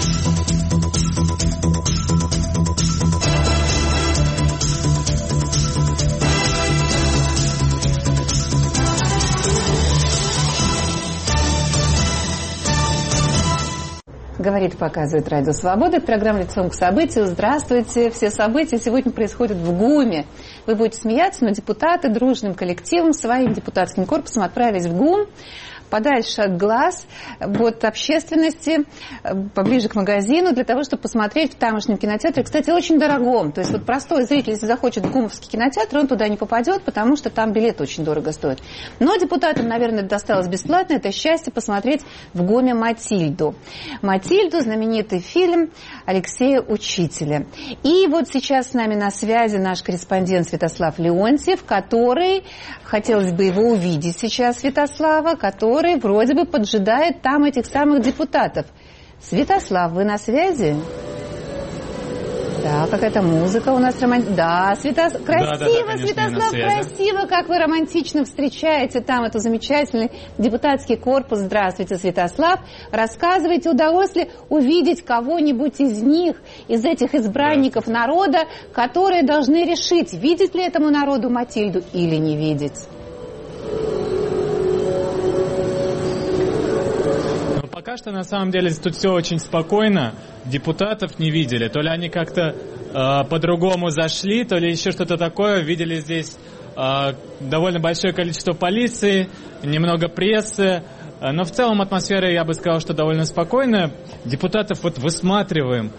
Говорит, показывает Радио Свобода. Это программа «Лицом к событию». Здравствуйте. Все события сегодня происходят в ГУМе. Вы будете смеяться, но депутаты дружным коллективом, своим депутатским корпусом отправились в ГУМ, подальше от глаз, от общественности, поближе к магазину, для того, чтобы посмотреть в тамошнем кинотеатре. Кстати, очень дорогом. То есть вот простой зритель, если захочет в ГУМовский кинотеатр, он туда не попадет, потому что там билет очень дорого стоит. Но депутатам, наверное, досталось бесплатно. Это счастье посмотреть в ГУМе «Матильду». «Матильду» — знаменитый фильм Алексея Учителя. И вот сейчас с нами на связи наш корреспондент Святослав Леонтьев, который, хотелось бы его увидеть сейчас, Святослава, который вроде бы поджидает там этих самых депутатов. Святослав, вы на связи? Да, какая-то музыка у нас романтичная. Да, красиво, да, Святослав, красиво, как вы романтично встречаете там эту замечательный депутатский корпус. Здравствуйте, Святослав. Рассказывайте, удалось ли увидеть кого-нибудь из них, из этих избранников народа, которые должны решить, видеть ли этому народу Матильду или не видеть? Пока что, на самом деле, тут все очень спокойно. Депутатов не видели. То ли они как-то по-другому зашли, то ли еще что-то такое. Видели здесь довольно большое количество полиции, немного прессы. Но в целом атмосфера, я бы сказал, что довольно спокойная. Депутатов вот высматриваем.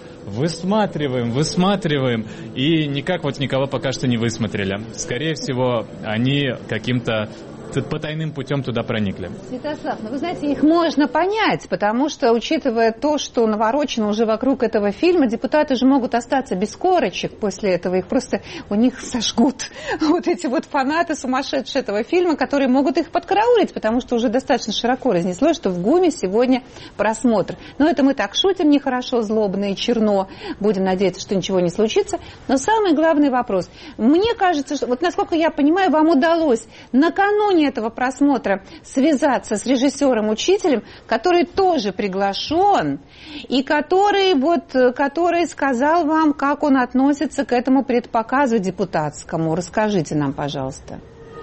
И никак вот никого пока что не высмотрели. Скорее всего, они каким-то потайным путем туда проникли. Святослав, ну вы знаете, их можно понять, потому что, учитывая то, что наворочено уже вокруг этого фильма, депутаты же могут остаться без корочек после этого, их просто, у них сожгут вот эти вот фанаты сумасшедшие этого фильма, которые могут их подкараулить, потому что уже достаточно широко разнеслось, что в ГУМе сегодня просмотр. Но это мы так шутим нехорошо, злобно и черно, будем надеяться, что ничего не случится. Но самый главный вопрос. Мне кажется, что, вот насколько я понимаю, вам удалось накануне этого просмотра связаться с режиссером-учителем, который тоже приглашен, и который сказал вам, как он относится к этому предпоказу депутатскому. Расскажите нам, пожалуйста.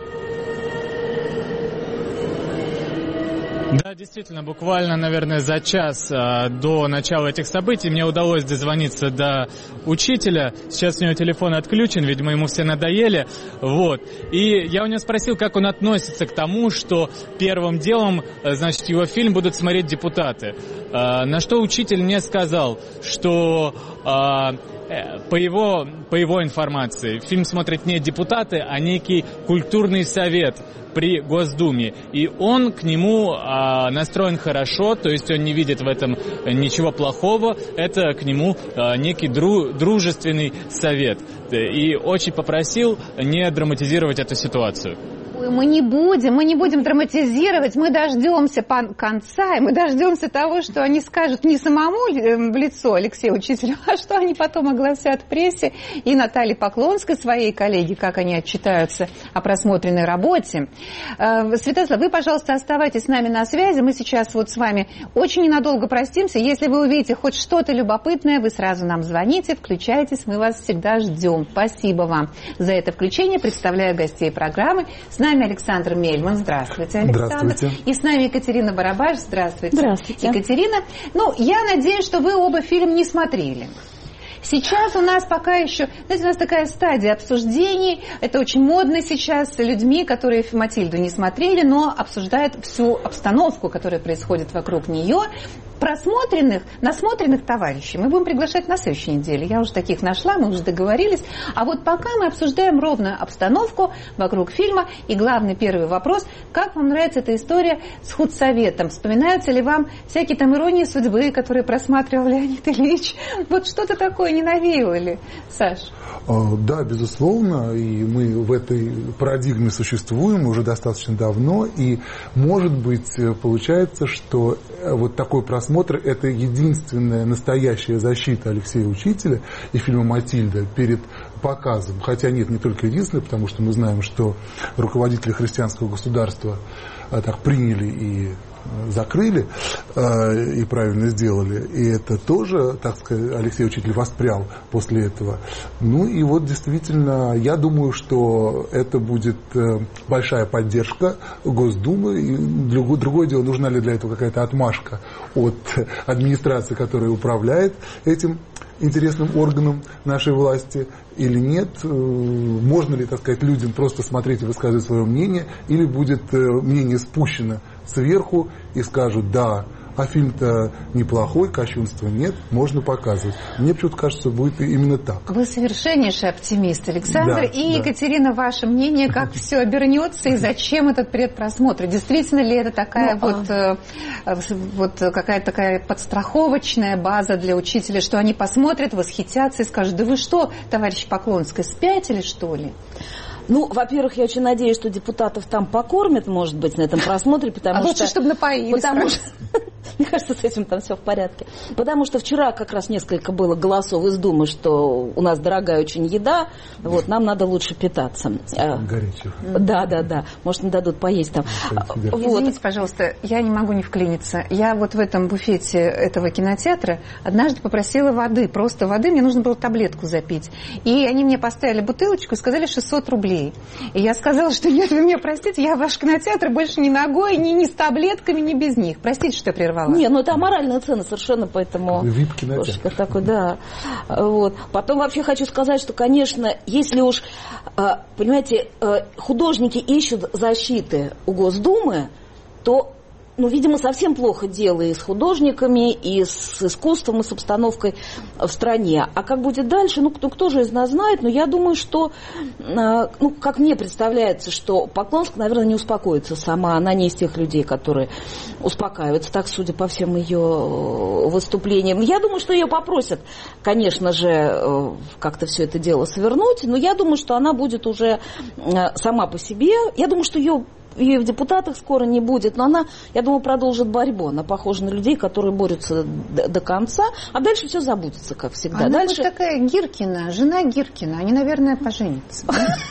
Да, действительно, буквально, наверное, за час до начала этих событий мне удалось дозвониться до учителя. Сейчас у него телефон отключен, видимо, ему все надоели. Вот. И я у него спросил, как он относится к тому, что первым делом, значит, его фильм будут смотреть депутаты. На что учитель мне сказал, что по его информации фильм смотрят не депутаты, а некий культурный совет при Госдуме. И он к нему настроен хорошо, то есть он не видит в этом ничего плохого. Это к нему некий дружественный совет. И очень попросил не драматизировать эту ситуацию. Мы не будем драматизировать, мы дождемся конца, и мы дождемся того, что они скажут не самому в лицо Алексею Учителю, а что они потом огласят в прессе и Наталье Поклонской, своей коллеге, как они отчитаются о просмотренной работе. Святослав, вы, пожалуйста, оставайтесь с нами на связи, мы сейчас вот с вами очень ненадолго простимся. Если вы увидите хоть что-то любопытное, вы сразу нам звоните, включайтесь, мы вас всегда ждем. Спасибо вам за это включение. Представляю гостей программы. С нами Александр Мельман. Здравствуйте, Александр. Здравствуйте. И с нами Екатерина Барабаш. Здравствуйте. Здравствуйте. Екатерина. Ну, я надеюсь, что вы оба фильм не смотрели. Сейчас у нас пока еще, знаете, у нас такая стадия обсуждений, это очень модно сейчас, людьми, которые Матильду не смотрели, но обсуждают всю обстановку, которая происходит вокруг нее. Насмотренных товарищей мы будем приглашать на следующей неделе. Я уже таких нашла, мы уже договорились. А вот пока мы обсуждаем ровно обстановку вокруг фильма. И главный первый вопрос, как вам нравится эта история с худсоветом? Вспоминаются ли вам всякие там иронии судьбы, которые просматривал Леонид Ильич? Вот что-то такое не навеяло ли, Саш? Да, безусловно, и мы в этой парадигме существуем уже достаточно давно, и, может быть, получается, что вот такой просмотр – это единственная настоящая защита Алексея Учителя и фильма «Матильда» перед показом. Хотя нет, не только единственная, потому что мы знаем, что руководители христианского государства так приняли и закрыли и правильно сделали. И это тоже, так сказать, Алексей Учитель воспрял после этого. Ну и вот действительно, я думаю, что это будет большая поддержка Госдумы. И другое дело, нужна ли для этого какая-то отмашка от администрации, которая управляет этим интересным органом нашей власти или нет, можно ли, так сказать, людям просто смотреть и высказывать свое мнение, или будет мнение спущено сверху и скажут: да, а фильм-то неплохой, кощунства нет, можно показывать. Мне почему-то кажется, будет именно так. Вы совершеннейший оптимист, Александр. Да, и, да. Екатерина, ваше мнение, как все обернется и зачем этот предпросмотр? Действительно ли это такая какая-то такая подстраховочная база для учителя, что они посмотрят, восхитятся и скажут: да вы что, товарищ Поклонская, спятили, что ли? Ну, во-первых, я очень надеюсь, что депутатов там покормят, может быть, на этом просмотре, потому что... лучше, чтобы напоили. Потому что, мне кажется, с этим там все в порядке. Потому что вчера как раз несколько было голосов из Думы, что у нас дорогая очень еда, вот, нам надо лучше питаться. Горячего. Да. Может, им дадут поесть там. Извините, пожалуйста, я не могу не вклиниться. Я вот в этом буфете этого кинотеатра однажды попросила воды, просто воды, мне нужно было таблетку запить. И они мне поставили бутылочку и сказали 600 рублей. И я сказала, что нет, вы меня простите, я в ваш кинотеатр больше ни ногой, ни с таблетками, ни без них. Простите, что я прервала. Не, ну это аморальная цена совершенно, поэтому... Вип-кинотеатр. Такой, да. Вот. Потом вообще хочу сказать, что, конечно, если уж, понимаете, художники ищут защиты у Госдумы, то... Ну, видимо, совсем плохо дело и с художниками, и с искусством, и с обстановкой в стране. А как будет дальше, ну, кто же из нас знает, но я думаю, что, ну, как мне представляется, что Поклонская, наверное, не успокоится сама. Она не из тех людей, которые успокаиваются, так, судя по всем ее выступлениям. Я думаю, что ее попросят, конечно же, как-то все это дело свернуть, но я думаю, что она будет уже сама по себе. Я думаю, что ее в депутатах скоро не будет, но она, я думаю, продолжит борьбу. Она похожа на людей, которые борются до конца, а дальше все забудется, как всегда. Она дальше... вот такая Гиркина, жена Гиркина, они, наверное, поженятся.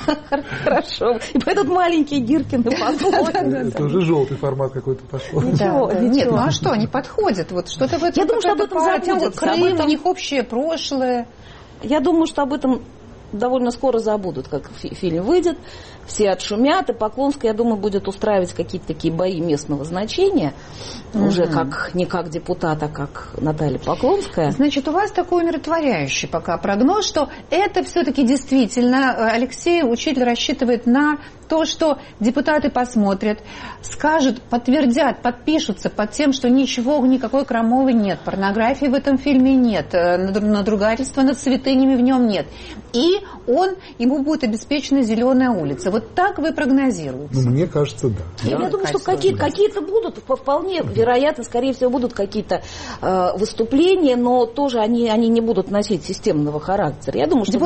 Хорошо. И этот маленький Гиркин и подходит. Это уже желтый формат какой-то пошел. Нет, ну а что, они подходят. Вот что-то в этом. Я думаю, что об этом забудется. Крым, у них общее прошлое. Я думаю, что об этом довольно скоро забудут, как фильм выйдет. Все отшумят, и Поклонская, я думаю, будет устраивать какие-то такие бои местного значения, уже не как депутат, а как Наталья Поклонская. Значит, у вас такой умиротворяющий пока прогноз, что это все-таки действительно Алексей Учитель рассчитывает на то, что депутаты посмотрят, скажут, подтвердят, подпишутся под тем, что никакой крамолы нет, порнографии в этом фильме нет, надругательства над святынями в нем нет. И ему будет обеспечена зеленая улица. Вот так вы прогнозируете? Ну, мне кажется, да. Я думаю, что какие-то будут, вполне вероятно, скорее всего, будут какие-то выступления, но тоже они не будут носить системного характера. Я думаю, что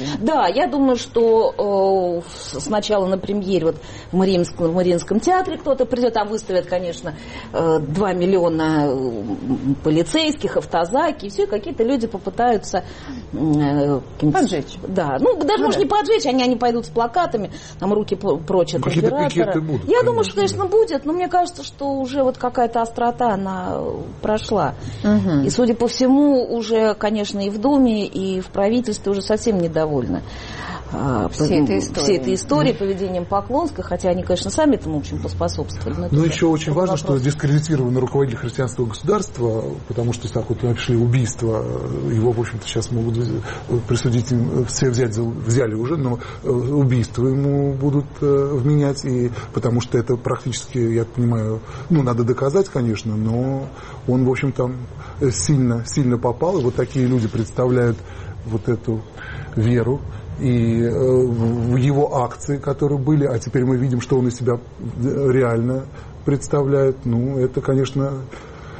я думаю, что сначала на премьере вот в Мариинском театре кто-то придет, там выставят, конечно, 2 миллиона полицейских, автозаки, и все, какие-то люди попытаются поджечь. Да, ну даже может не поджечь, они пойдут с плакатами, там руки прочь от императора. Я думаю, что, конечно, будет, но мне кажется, что уже вот какая-то острота, она прошла. И, судя по всему, уже, конечно, и в Думе, и в правительстве уже совсем недовольны всей этой историей, поведением Поклонской, хотя они, конечно, сами этому очень поспособствовали. Но еще очень важно, что дискредитированы руководитель христианского государства, потому что так вот нашли убийство, его, в общем-то, сейчас могут присудить, все взяли уже, но убийство ему будут вменять, и потому что это практически, я понимаю, надо доказать, конечно, но он, в общем, там сильно попал, и вот такие люди представляют вот эту веру и в его акции, которые были, а теперь мы видим, что он из себя реально представляет. Ну, это, конечно,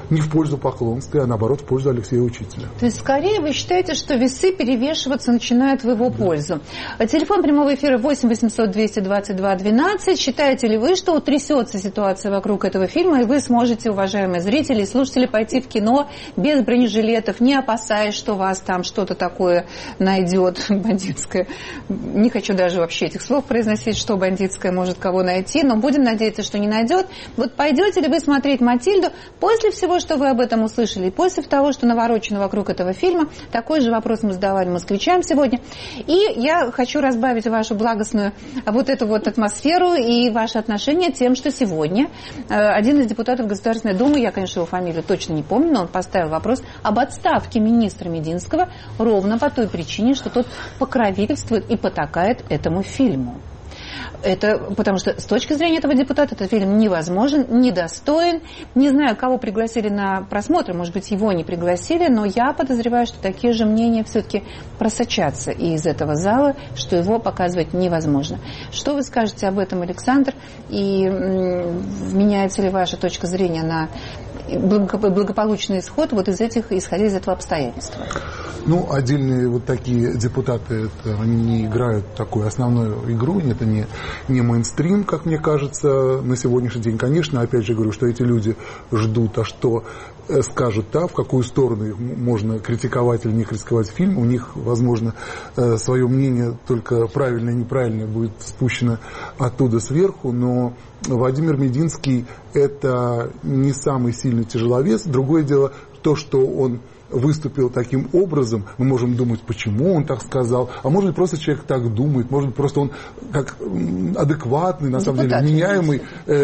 не в пользу Поклонской, а наоборот в пользу Алексея Учителя. То есть, скорее, вы считаете, что весы перевешиваться начинают в его пользу. Телефон прямого эфира 8 800 222 12. Считаете ли вы, что утрясется ситуация вокруг этого фильма, и вы сможете, уважаемые зрители и слушатели, пойти в кино без бронежилетов, не опасаясь, что вас там что-то такое найдет бандитское? Не хочу даже вообще этих слов произносить, что бандитское может кого найти, но будем надеяться, что не найдет. Вот пойдете ли вы смотреть «Матильду» после всего, что вы об этом услышали, и после того, что наворочено вокруг этого фильма? Такой же вопрос мы задавали москвичам сегодня. И я хочу разбавить вашу благостную вот эту вот атмосферу и ваши отношения тем, что сегодня один из депутатов Государственной Думы, я, конечно, его фамилию точно не помню, но он поставил вопрос об отставке министра Мединского ровно по той причине, что тот покровительствует и потакает этому фильму. Это потому что с точки зрения этого депутата этот фильм невозможен, недостоин. Не знаю, кого пригласили на просмотр, может быть, его не пригласили, но я подозреваю, что такие же мнения все-таки просочатся из этого зала, что его показывать невозможно. Что вы скажете об этом, Александр? И меняется ли ваша точка зрения на благополучный исход вот исходя из этого обстоятельства? Ну, отдельные вот такие депутаты, они не играют такую основную игру, это не мейнстрим, как мне кажется, на сегодняшний день. Конечно, опять же говорю, что эти люди ждут, а что скажут, в какую сторону можно критиковать или не критиковать фильм. У них, возможно, свое мнение только правильное и неправильное будет спущено оттуда сверху, но Владимир Мединский – это не самый сильный тяжеловес. Другое дело, то, что он выступил таким образом, мы можем думать, почему он так сказал, а может быть, просто человек так думает, может быть, просто он как адекватный, на самом деле, вменяемый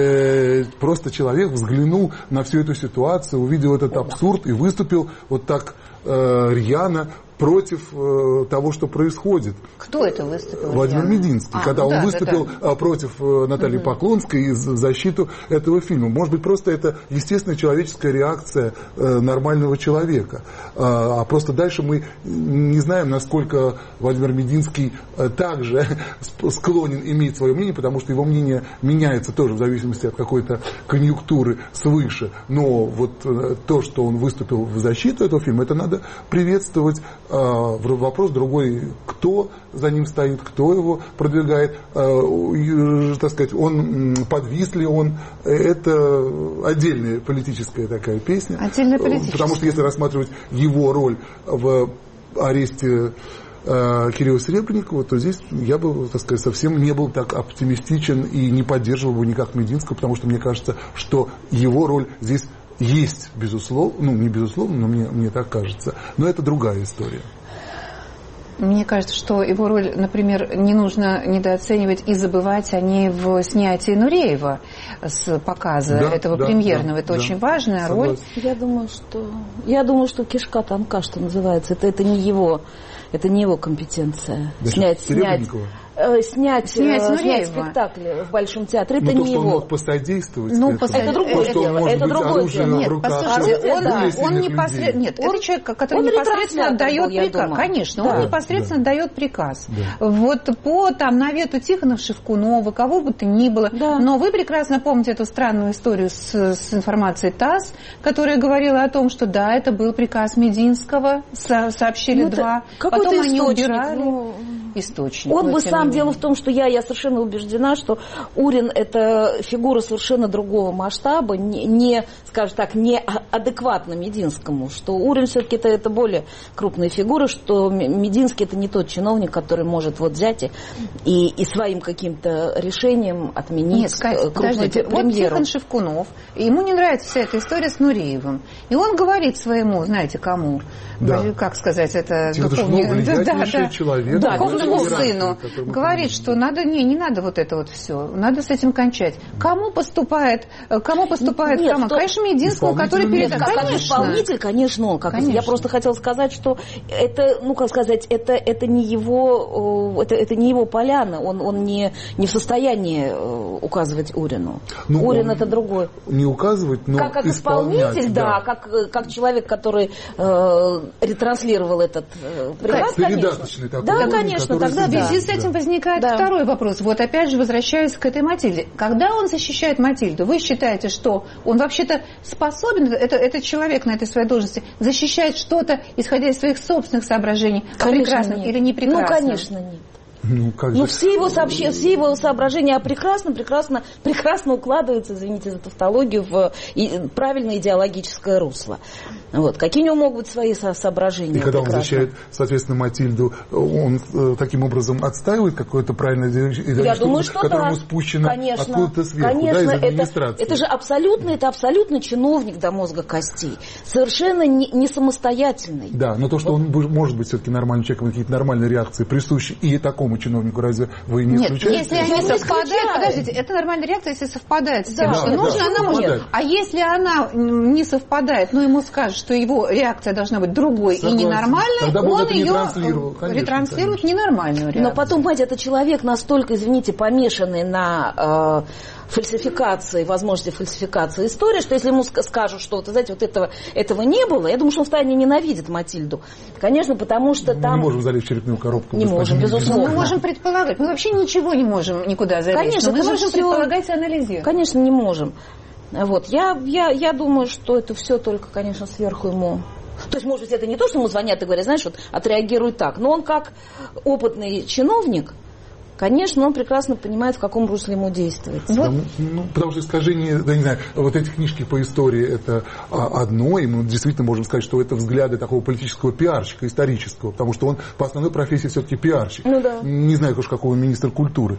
просто человек взглянул на всю эту ситуацию, увидел этот абсурд и выступил вот так рьяно против того, что происходит. Кто это выступил? Владимир Мединский, когда он выступил против Натальи Поклонской в защиту этого фильма. Может быть, просто это естественная человеческая реакция нормального человека. А просто дальше мы не знаем, насколько Владимир Мединский также склонен иметь свое мнение, потому что его мнение меняется тоже в зависимости от какой-то конъюнктуры свыше. Но вот то, что он выступил в защиту этого фильма, это надо приветствовать. Вопрос другой, кто за ним стоит, кто его продвигает, так сказать, он подвис ли он, это отдельная политическая такая песня. Отдельная политическая. Потому что если рассматривать его роль в аресте Кирилла Серебренникова, то здесь я бы, так сказать, совсем не был так оптимистичен и не поддерживал бы никак Мединского, потому что мне кажется, что его роль здесь есть, безусловно, не безусловно, но мне так кажется. Но это другая история. Мне кажется, что его роль, например, не нужно недооценивать и забывать о ней в снятии Нуреева с показа этого премьерного. Это очень важная роль. Я думаю, что кишка тонка, что называется. Это не его компетенция. Снять спектакль в Большом театре, это не его. Он мог посодействовать. Это другое дело. Это другое дело. Нет, послушайте, он непосредственно... Нет, это человек, который непосредственно дает приказ. Конечно, он непосредственно дает приказ. Вот по навету Тихонова, Шевкунова, кого бы то ни было. Но вы прекрасно помните эту странную историю с информацией ТАСС, которая говорила о том, что да, это был приказ Мединского, сообщили два. Потом они убирали источник. Он бы сам... Дело в том, что я совершенно убеждена, что Урин – это фигура совершенно другого масштаба, не, скажем так, не адекватна Мединскому, что Урин все-таки это более крупная фигура, что Мединский – это не тот чиновник, который может вот взять и своим каким-то решением отменить крупную премьеру. Вот Тихон Шевкунов, ему не нравится вся эта история с Нуреевым, и он говорит своему, знаете, кому, как сказать, это духовному сыну, говорит, что не надо вот это вот все, надо с этим кончать. Кому поступает команда? Конечно, Мединскому, который перед... Как исполнитель, конечно, он. Я просто хотела сказать, что это, это не его поляна, он не в состоянии указывать Урину. Урин это другой. Не указывать, но как исполнитель, как человек, который ретранслировал этот приказ, передаточный такой. Да, конечно. конечно, тогда в связи с этим возникает второй вопрос. Вот опять же, возвращаясь к этой Матильде. Когда он защищает Матильду, вы считаете, что он вообще-то способен, этот человек на этой своей должности, защищать что-то, исходя из своих собственных соображений, о прекрасном или непрекрасном? Ну, конечно, нет. Все его соображения о прекрасно укладываются, извините за тавтологию, в правильное идеологическое русло. Вот. Какие у него могут быть свои соображения? И когда он защищает, соответственно, Матильду, он таким образом отстаивает какое-то правильное идеологическое, которому спущено откуда-то сверху, из администрации. Это же абсолютно чиновник до мозга костей, совершенно не самостоятельный. Да, но то, что он может быть все-таки нормальным человеком, какие-то нормальные реакции присущи и такому чиновнику, разве вы не исключаете? Нет, если они совпадают, подождите, это нормальная реакция, если совпадает с тем, что нужно, она может. А если она не совпадает, но ему скажут, что его реакция должна быть другой и ненормальной, он ее ретранслирует ненормальную реакцию. Но потом, понимаете, это человек настолько, извините, помешанный на фальсификации, возможности фальсификации истории, что если ему скажут, что, вот, знаете, вот этого не было, я думаю, что он втайне ненавидит Матильду. Конечно, потому что там... Мы не можем залезть в черепную коробку. Не можем, безусловно. Мы можем предполагать. Мы вообще ничего не можем никуда залезть. Конечно, мы можем предполагать и анализировать. Конечно, не можем. Вот. Я думаю, что это все только, конечно, сверху ему... То есть, может быть, это не то, что ему звонят и говорят, знаешь, вот отреагируй так. Но он как опытный чиновник, конечно, он прекрасно понимает, в каком русле ему действовать. Потому что искажение, не знаю, вот эти книжки по истории это одно, и мы действительно можем сказать, что это взгляды такого политического пиарщика, исторического, потому что он по основной профессии все-таки пиарщик. Не знаю, какой министр культуры.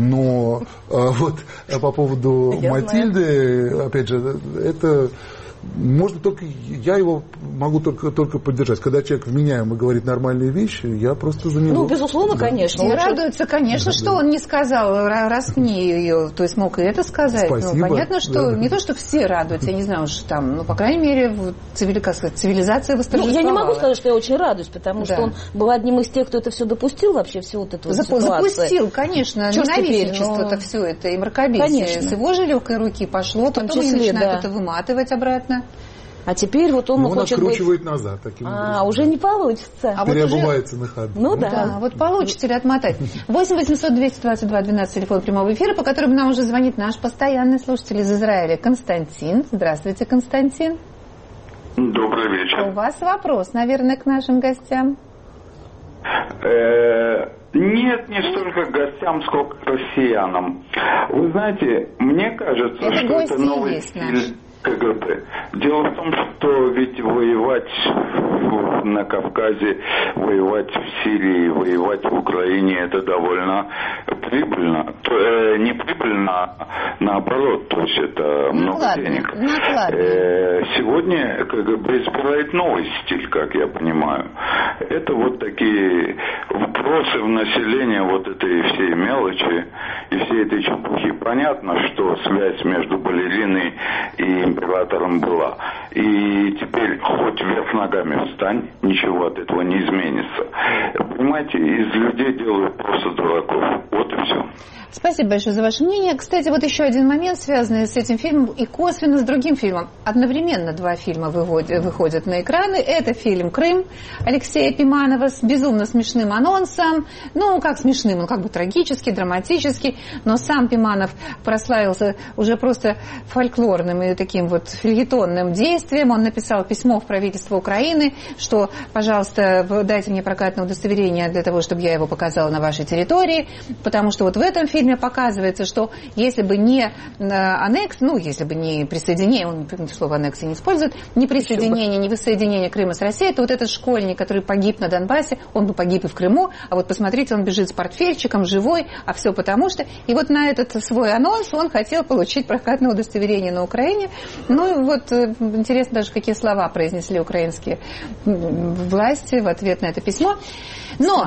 Но вот по поводу Матильды, опять же, это... Можно только, я его могу только поддержать. Когда человек вменяемо говорит нормальные вещи, я просто за него... Безусловно, конечно. И радуется, конечно, что он не сказал, распни ее, то есть мог и это сказать. Спасибо. Понятно, что не то, что все радуются, я не знаю, что там, по крайней мере, цивилизация восторжествовала. Я не могу сказать, что я очень радуюсь, потому что он был одним из тех, кто это все допустил, вообще всю вот эту ситуацию. Запустил, конечно, ненавистничество-то все это, и мракобесие. С его же легкой руки пошло, потом они начинают это выматывать обратно. А теперь вот он хочет откручивает назад таким образом. Уже не получится. Переобувается на ходу. Вот получится ли отмотать. 8 800 222 12, телефон прямого эфира, по которому нам уже звонит наш постоянный слушатель из Израиля Константин. Здравствуйте, Константин. Добрый вечер. У вас вопрос, наверное, к нашим гостям? Нет, не столько к гостям, сколько к россиянам. Вы знаете, мне кажется, что это новый стиль КГБ. Дело в том, что ведь воевать на Кавказе, воевать в Сирии, воевать в Украине, это довольно прибыльно. Не прибыльно, а наоборот, то есть это много денег. Сегодня КГБ избирает новый стиль, как я понимаю. Это вот такие вопросы в население вот этой всей мелочи и всей этой чепухи. Понятно, что связь между балериной и императором была. И теперь хоть вверх ногами встань, ничего от этого не изменится. Понимаете, из людей делают просто дураков. Вот и все. Спасибо большое за ваше мнение. Кстати, вот еще один момент, связанный с этим фильмом и косвенно с другим фильмом. Одновременно два фильма выходят на экраны. Это фильм «Крым» Алексея Пиманова с безумно смешным анонсом. Ну, как смешным, он как бы трагический, драматический, но сам Пиманов прославился уже просто фольклорным и таким вот фельетонным действием. Он написал письмо в правительство Украины, что, пожалуйста, дайте мне прокатное удостоверение для того, чтобы я его показала на вашей территории, потому что вот в этом фильме показывается, что если бы не аннекс, если бы не присоединение, он слово аннексия не использует, не присоединение, не воссоединение Крыма с Россией, то вот этот школьник, который погиб на Донбассе, он бы погиб и в Крыму, а вот посмотрите, он бежит с портфельчиком, живой, а все потому что... И вот на этот свой анонс он хотел получить прокатное удостоверение на Украине. Ну вот интересно даже, какие слова произнесли украинские власти в ответ на это письмо. Но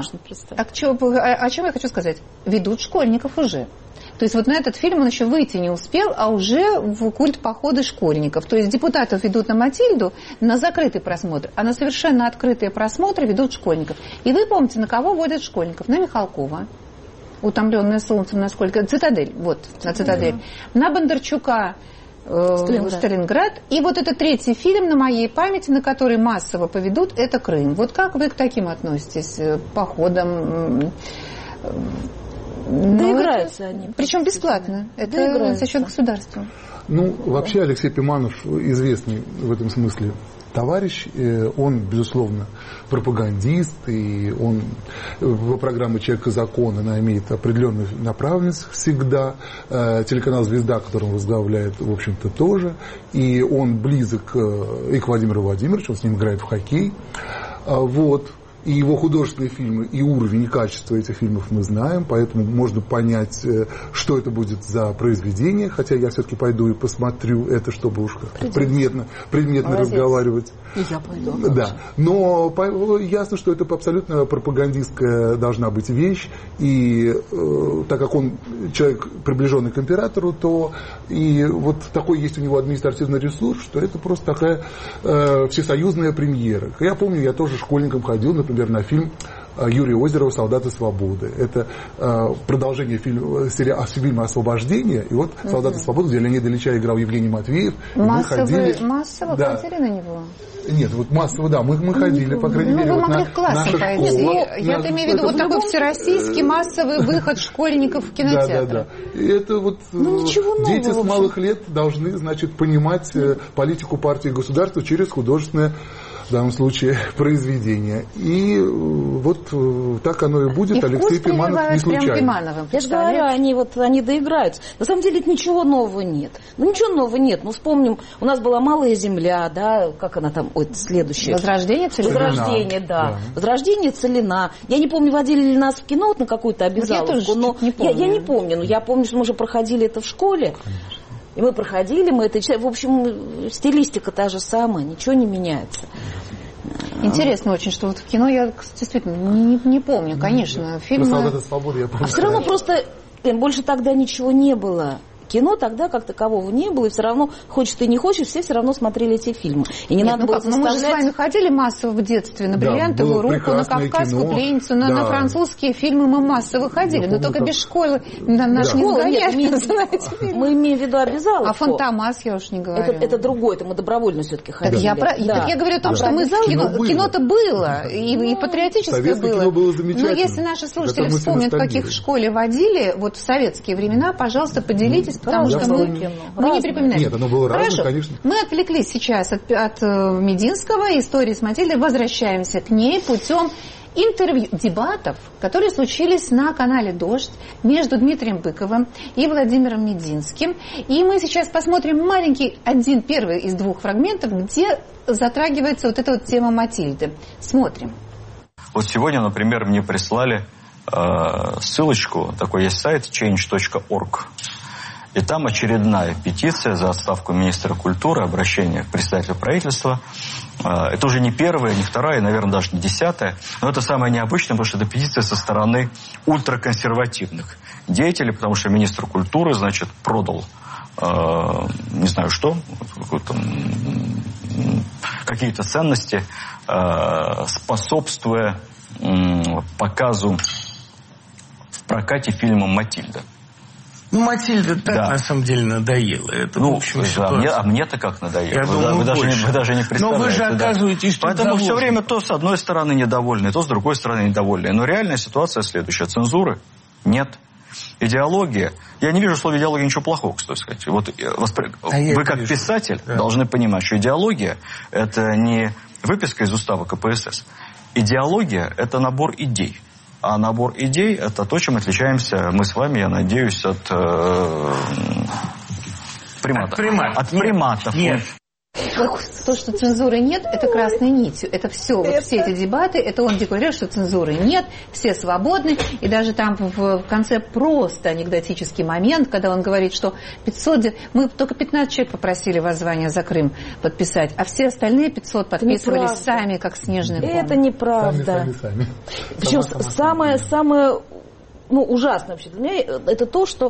о чем я хочу сказать? Ведут школьников уже. То есть вот на этот фильм он еще выйти не успел, а уже в культ похода школьников. То есть депутатов ведут на Матильду на закрытый просмотр, а на совершенно открытые просмотры ведут школьников. И вы помните, на кого водят школьников? На Михалкова, утомленная солнцем, насколько... Цитадель, вот, на Цитадель. На Бондарчука, Сталинград. И вот это третий фильм на моей памяти, на который массово поведут, это Крым. Вот как вы к таким относитесь? Походам? Доиграются они. Причем бесплатно. Это за счет государства. Ну, вообще Алексей Пиманов известный в этом смысле товарищ, он, безусловно, пропагандист, и он в программе «Человек и закон» она имеет определенную направленность всегда. Телеканал «Звезда», который он возглавляет, в общем-то, тоже. И он близок и к Владимиру Владимировичу, он с ним играет в хоккей. Вот. И его художественные фильмы, и уровень, и качество этих фильмов мы знаем, поэтому можно понять, что это будет за произведение, хотя я все-таки пойду и посмотрю это, чтобы уж предметно разговаривать. И я пойду. Да. Но ясно, что это абсолютно пропагандистская должна быть вещь, и так как он человек, приближенный к императору, то и вот такой есть у него административный ресурс, что это просто такая всесоюзная премьера. Я помню, я тоже школьником ходил, например, на фильм Юрия Озерова «Солдаты свободы». Это продолжение фильма «Освобождение». И вот «Солдаты свободы», где Леонид Ильича играл Евгений Матвеев. Массово ходили на него? Нет, вот массово, да, мы ходили, по крайней мере, вы вот могли в классом пойти. Я-то имею в виду вот такой всероссийский массовый выход школьников в кинотеатр. Да. И это вот дети с малых лет должны, значит, понимать политику партии и государства через художественное, в данном случае, произведение. И вот так оно и будет. И Алексей Пиманов не случайно. Я же говорю, они доиграются. На самом деле ничего нового нет. Ничего нового нет. Вспомним, у нас была «Малая земля», да, как она там, следующая. «Возрождение» Целина. «Возрождение», да. «Возрождение» Целина. Я не помню, водили ли нас в кино на какую-то обязаловку. Я не помню, но я помню, что мы же проходили это в школе. Конечно. И мы проходили, мы это читали. В общем, стилистика та же самая, ничего не меняется. Интересно очень, что вот в кино я действительно не помню, конечно. Фильмы... «Солдаты свободы» я помню. А все равно просто больше тогда ничего не было. Кино тогда как такового не было, и все равно, хочешь ты не хочешь, все равно смотрели эти фильмы. И не надо было заставлять... Мы же с вами ходили массово в детстве на «Бриллиантовую руку», на «Кавказскую пленницу», на французские фильмы мы массово ходили, но только без школы нас не сгоняют. Мы имеем в виду обязаловку. А «Фантомас» я уж не говорю. Это другое, это мы добровольно все-таки ходили. Так я говорю о том, что мы кино-то было, и патриотическое было. Но если наши слушатели вспомнят, в каких в школе водили, вот в советские времена, пожалуйста, поделитесь, потому что мы не припоминаем. Нет, оно было разное, конечно. Мы отвлеклись сейчас от Мединского, истории с Матильдой, возвращаемся к ней путем интервью, дебатов, которые случились на канале «Дождь» между Дмитрием Быковым и Владимиром Мединским. И мы сейчас посмотрим первый из двух фрагментов, где затрагивается вот эта вот тема Матильды. Смотрим. Вот сегодня, например, мне прислали ссылочку, такой есть сайт change.org. И там очередная петиция за отставку министра культуры, обращение к председателю правительства. Это уже не первая, не вторая, наверное, даже не 10-я. Но это самое необычное, потому что это петиция со стороны ультраконсервативных деятелей, потому что министр культуры, значит, продал, не знаю что, какие-то ценности, способствуя показу в прокате фильма «Матильда». Матильда так, на самом деле, надоела. Это, в общем, а мне-то как надоело? Вы даже не представляете. Но вы же оказываетесь... Поэтому все время то с одной стороны недовольны, то с другой стороны недовольны. Но реальная ситуация следующая. Цензуры нет. Идеология. Я не вижу в слове идеология ничего плохого, кстати сказать. Вот вы как писатель должны понимать, что идеология – это не выписка из устава КПСС. Идеология – это набор идей. А набор идей – это то, чем отличаемся мы с вами, я надеюсь, от приматов. От приматов. Нет. Вот то, что цензуры нет, это красной нитью. Это все, вот все эти дебаты, это он декларирует, что цензуры нет, все свободны. И даже там в конце просто анекдотический момент, когда он говорит, что 500... Мы только 15 человек попросили воззвание за Крым подписать, а все остальные 500 подписывались сами, как снежный ком. Это неправда. Сами. Причем самое ужасно вообще для меня, это то, что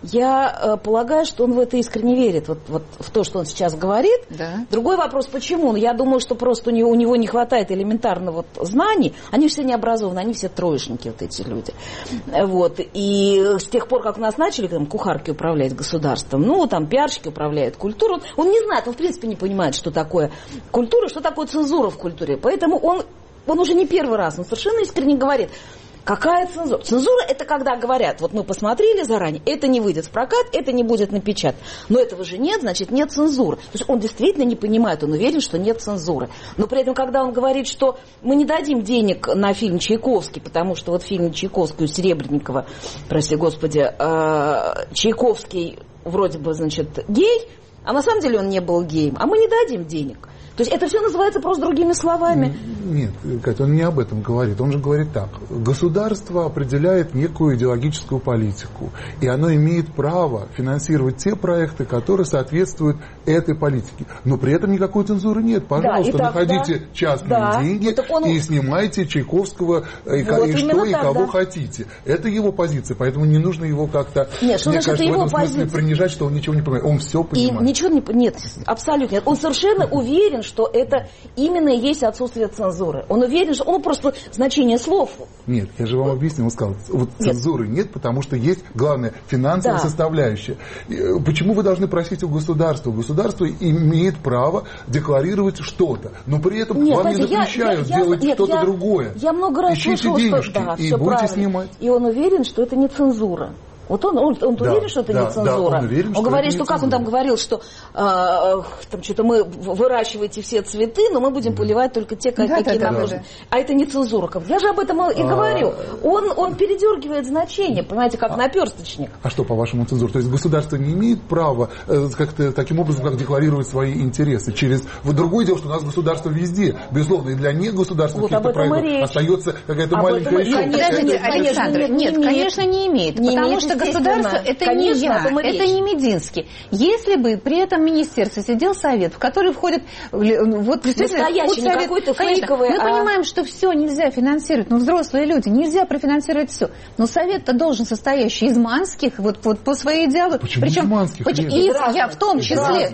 я полагаю, что он в это искренне верит, вот в то, что он сейчас говорит. Да. Другой вопрос, почему? Я думаю, что просто у него не хватает элементарно знаний. Они все не образованы, они все троечники, вот эти люди. Вот. И с тех пор, как у нас начали там, кухарки управлять государством, там пиарщики управляют культурой, он не знает, он в принципе не понимает, что такое культура, что такое цензура в культуре. Поэтому он уже не первый раз, он совершенно искренне говорит, какая цензура? Цензура – это когда говорят, вот мы посмотрели заранее, это не выйдет в прокат, это не будет напечатано. Но этого же нет, значит, нет цензуры. То есть он действительно не понимает, он уверен, что нет цензуры. Но при этом, когда он говорит, что мы не дадим денег на фильм Чайковский, потому что вот фильм Чайковский у Серебренникова, прости господи, Чайковский вроде бы, значит, гей, а на самом деле он не был геем, а мы не дадим денег. То есть это все называется просто другими словами. Нет, Катя, он не об этом говорит. Он же говорит так. Государство определяет некую идеологическую политику. И оно имеет право финансировать те проекты, которые соответствуют этой политике. Но при этом никакой цензуры нет. Пожалуйста, находите частные деньги и снимайте Чайковского и кого хотите. Это его позиция. Поэтому не нужно его как-то, мне кажется, в этом смысле принижать, что он ничего не понимает. Он все понимает. И ничего нет, абсолютно нет. Он совершенно уверен, что это именно и есть отсутствие цензуры. Он уверен, что просто значение слов. Нет, я же вам объяснил, он сказал, цензуры нет, потому что есть, главное, финансовая составляющая. Почему вы должны просить у государства? Государство имеет право декларировать что-то, но при этом вам не запрещают делать что-то другое. Я много раз слышала, что и будете снимать. И он уверен, что это не цензура. Вот он уверен, что это не цензура. Он говорит, что как он там говорил, что там что-то мы выращиваете все цветы, но мы будем поливать только те, какие нам нужны. А это не цензура. Я же об этом и говорю. Он передергивает значение, понимаете, как наперсточник. А что, по-вашему, цензура? То есть государство не имеет права как-то таким образом, как декларировать свои интересы через... Вот другое дело, что у нас государство везде. Безусловно, и для негосударственных каких-то проектов остается какая-то маленькая щелка. Александр, нет, конечно, не имеет. Потому что государство – это не я, это не Мединский. Если бы при этом министерстве сидел совет, в который входит... Настоящий, не какой-то фейковый. Мы понимаем, что все нельзя финансировать. Взрослые люди, нельзя профинансировать все. Но совет-то должен состоящий из манских, вот по своей идеологии. Почему из манских? Я в том числе,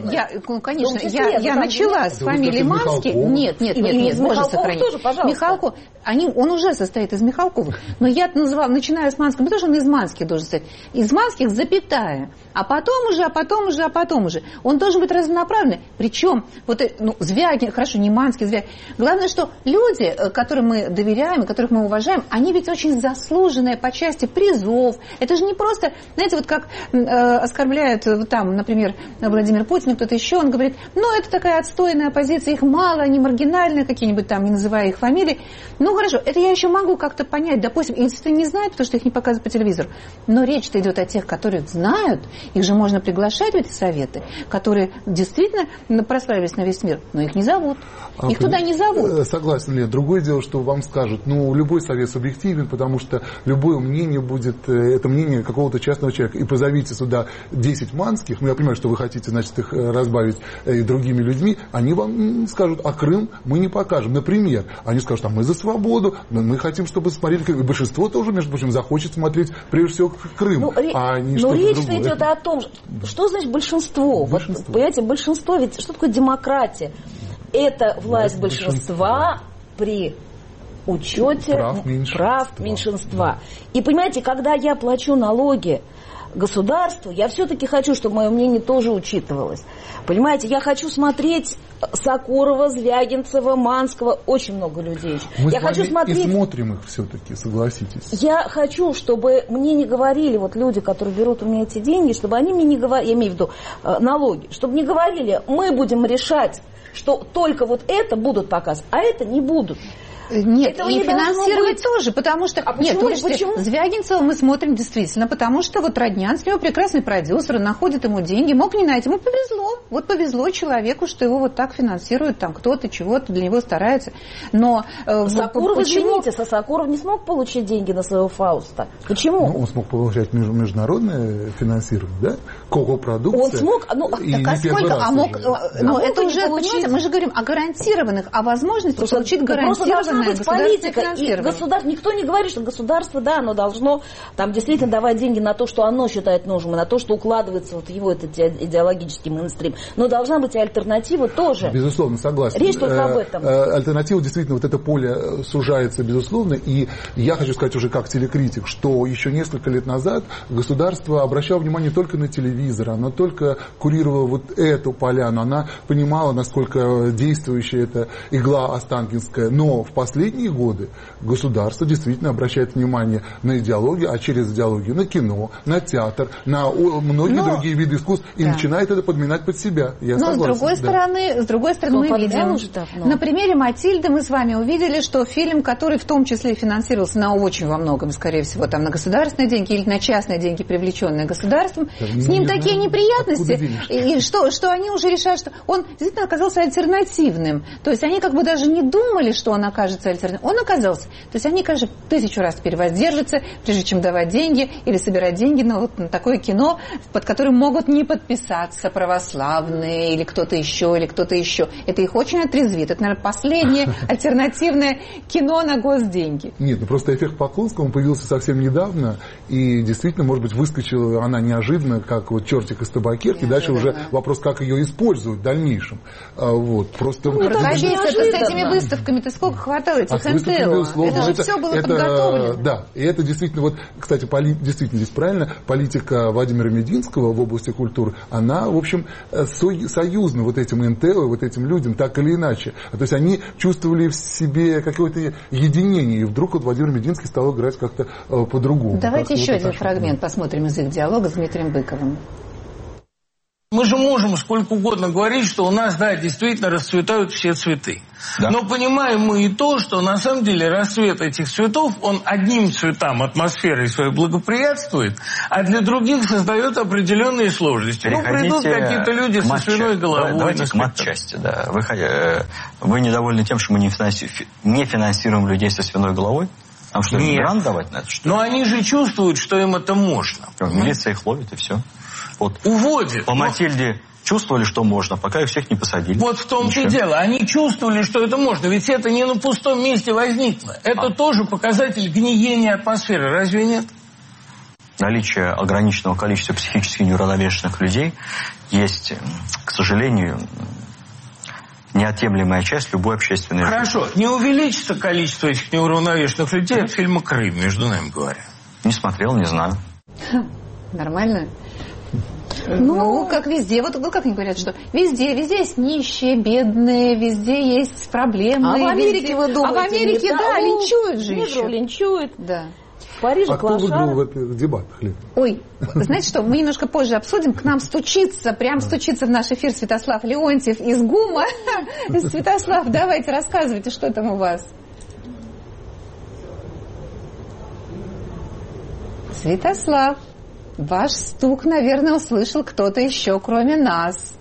я начала с фамилии Манский. Нет, Боже сохрани. Михалков, он уже состоит из Михалковых. Но я называла, начиная с Манского, потому что он из Манских должен состоять. Из Манских запятая. А потом уже. Он должен быть разнонаправленный. Причем, Звягин, хорошо, не Манский, Звягин. Главное, что люди, которым мы доверяем, которых мы уважаем, они ведь очень заслуженные по части призов. Это же не просто, знаете, вот как оскорбляют там, например, Владимир Путин, кто-то еще, он говорит, это такая отстойная оппозиция, их мало, они маргинальные какие-нибудь там, не называя их фамилии. Хорошо, это я еще могу как-то понять, допустим, если не знают, потому что их не показывают по телевизору. Но речь-то идет о тех, которых знают, их же можно приглашать в эти советы, которые действительно прославились на весь мир, но их не зовут. Их туда не зовут. Согласен, Лен. Другое дело, что вам скажут, любой совет субъективен, потому что любое мнение будет, это мнение какого-то частного человека. И позовите сюда 10 манских, я понимаю, что вы хотите, значит, их разбавить другими людьми, они вам скажут, а Крым мы не покажем. Например, они скажут, мы за свободу, но мы хотим, чтобы смотрели Крым. И большинство тоже, между прочим, захочет смотреть прежде всего Крым, а не что-то другое. Но речь идет о том, что значит большинство. Понимаете, большинство, ведь что такое демократия? Это власть большинства при учете прав меньшинства. И понимаете, когда я плачу налоги государству, я все-таки хочу, чтобы мое мнение тоже учитывалось. Понимаете, я хочу смотреть Сокурова, Звягинцева, Манского, очень много людей. Мы хочу смотреть... и смотрим их все-таки, согласитесь. Я хочу, чтобы мне не говорили люди, которые берут у меня эти деньги, чтобы они мне не говорили, я имею в виду налоги, чтобы не говорили, мы будем решать, что только это будут показывать, а это не будут. Нет, этого и финансировать тоже, потому что... Почему? Звягинцева мы смотрим действительно, потому что Роднянский, его прекрасный продюсер, находит ему деньги, мог не найти, ему повезло. Вот повезло человеку, что его вот так финансирует, там кто-то чего-то для него старается. Но Сокуров, извините, Сокуров не смог получить деньги на своего Фауста. Почему? Ну, он смог получать международное финансирование, да? Копродукция. Он смог, так а сколько? Но это уже, понимаете, мы же говорим о гарантированных, о возможности получить гарантированное государственное финансирование. Никто не говорит, что государство, да, оно должно там действительно давать деньги на то, что оно считает нужным, и на то, что укладывается вот в его этот идеологический мейнстрим. Но должна быть и альтернатива тоже. Безусловно, согласен. Речь только об этом. Альтернатива, действительно, вот это поле сужается, безусловно. И я хочу сказать уже как телекритик, что еще несколько лет назад государство обращало внимание только на телевизор, оно только курировало вот эту поляну, она понимала, насколько действующая эта игла останкинская. Но в последние годы государство действительно обращает внимание на идеологию, а через идеологию на кино, на театр, на многие другие виды искусств и начинает это подминать под себя. Я согласен. С другой стороны мы видим, на примере «Матильды» мы с вами увидели, что фильм, который в том числе финансировался на очень во многом, скорее всего, там на государственные деньги или на частные деньги, привлеченные государством, с ним такие неприятности, и что они уже решают, что он действительно оказался альтернативным. То есть они как бы даже не думали, что он окажется альтернативным. Он оказался. То есть они, конечно, 1000 раз теперь воздержатся, прежде чем давать деньги или собирать деньги на вот такое кино, под которым могут не подписаться православные или кто-то еще. Это их очень отрезвит. Это, наверное, последнее альтернативное кино на госденьги. Нет, ну просто эффект Поклонского, он появился совсем недавно, и действительно, может быть, выскочила она неожиданно, как вот чертик из табакерки, дальше уже вопрос, как ее используют в дальнейшем. Вот, просто... с этими выставками, ты сколько хватало этих НТЛ? Это же все было подготовлено. Да, и это действительно, вот, кстати, действительно здесь правильно, политика Владимира Мединского в области культуры, она, в общем, союзна вот этим НТЛ, вот этим людям, так или иначе. То есть они чувствовали в себе какое-то единение, и вдруг вот Владимир Мединский стал играть как-то по-другому. Давайте еще один фрагмент посмотрим из их диалога с Дмитрием Быковым. Мы же можем сколько угодно говорить, что у нас, да, действительно расцветают все цветы. Да. Но понимаем мы и то, что на самом деле расцвет этих цветов, он одним цветам атмосферой своей благоприятствует, а для других создает определенные сложности. Придут какие-то люди со свиной головой. Давайте к матчасти, да. Вы недовольны тем, что мы не финансируем людей со свиной головой? Нам что, грант давать на это? Но они же чувствуют, что им это можно. Милиция их ловит, и все. Вот. Уводит. По Матильде чувствовали, что можно, пока их всех не посадили. Вот в том-то и дело. Они чувствовали, что это можно. Ведь это не на пустом месте возникло. Это тоже показатель гниения атмосферы. Разве нет? Наличие ограниченного количества психически неуравновешенных людей есть, к сожалению, неотъемлемая часть любой общественной жизни. Хорошо. Не увеличится количество этих неуравновешенных людей от фильма «Крым», между нами говоря? Не смотрел, не знаю. Нормально. Ну, как везде. Вот как они говорят, что везде есть нищие, бедные, везде есть проблемы. А в Америке, вы думаете? А в Америке, да, линчуют же еще. Линчуют. Да. В Париже кто выиграл в этих дебатах, Лен? Ой, знаете что, мы немножко позже обсудим. К нам стучится в наш эфир Святослав Леонтьев из ГУМа. Святослав, давайте, рассказывайте, что там у вас. Святослав, ваш стук, наверное, услышал кто-то еще, кроме нас.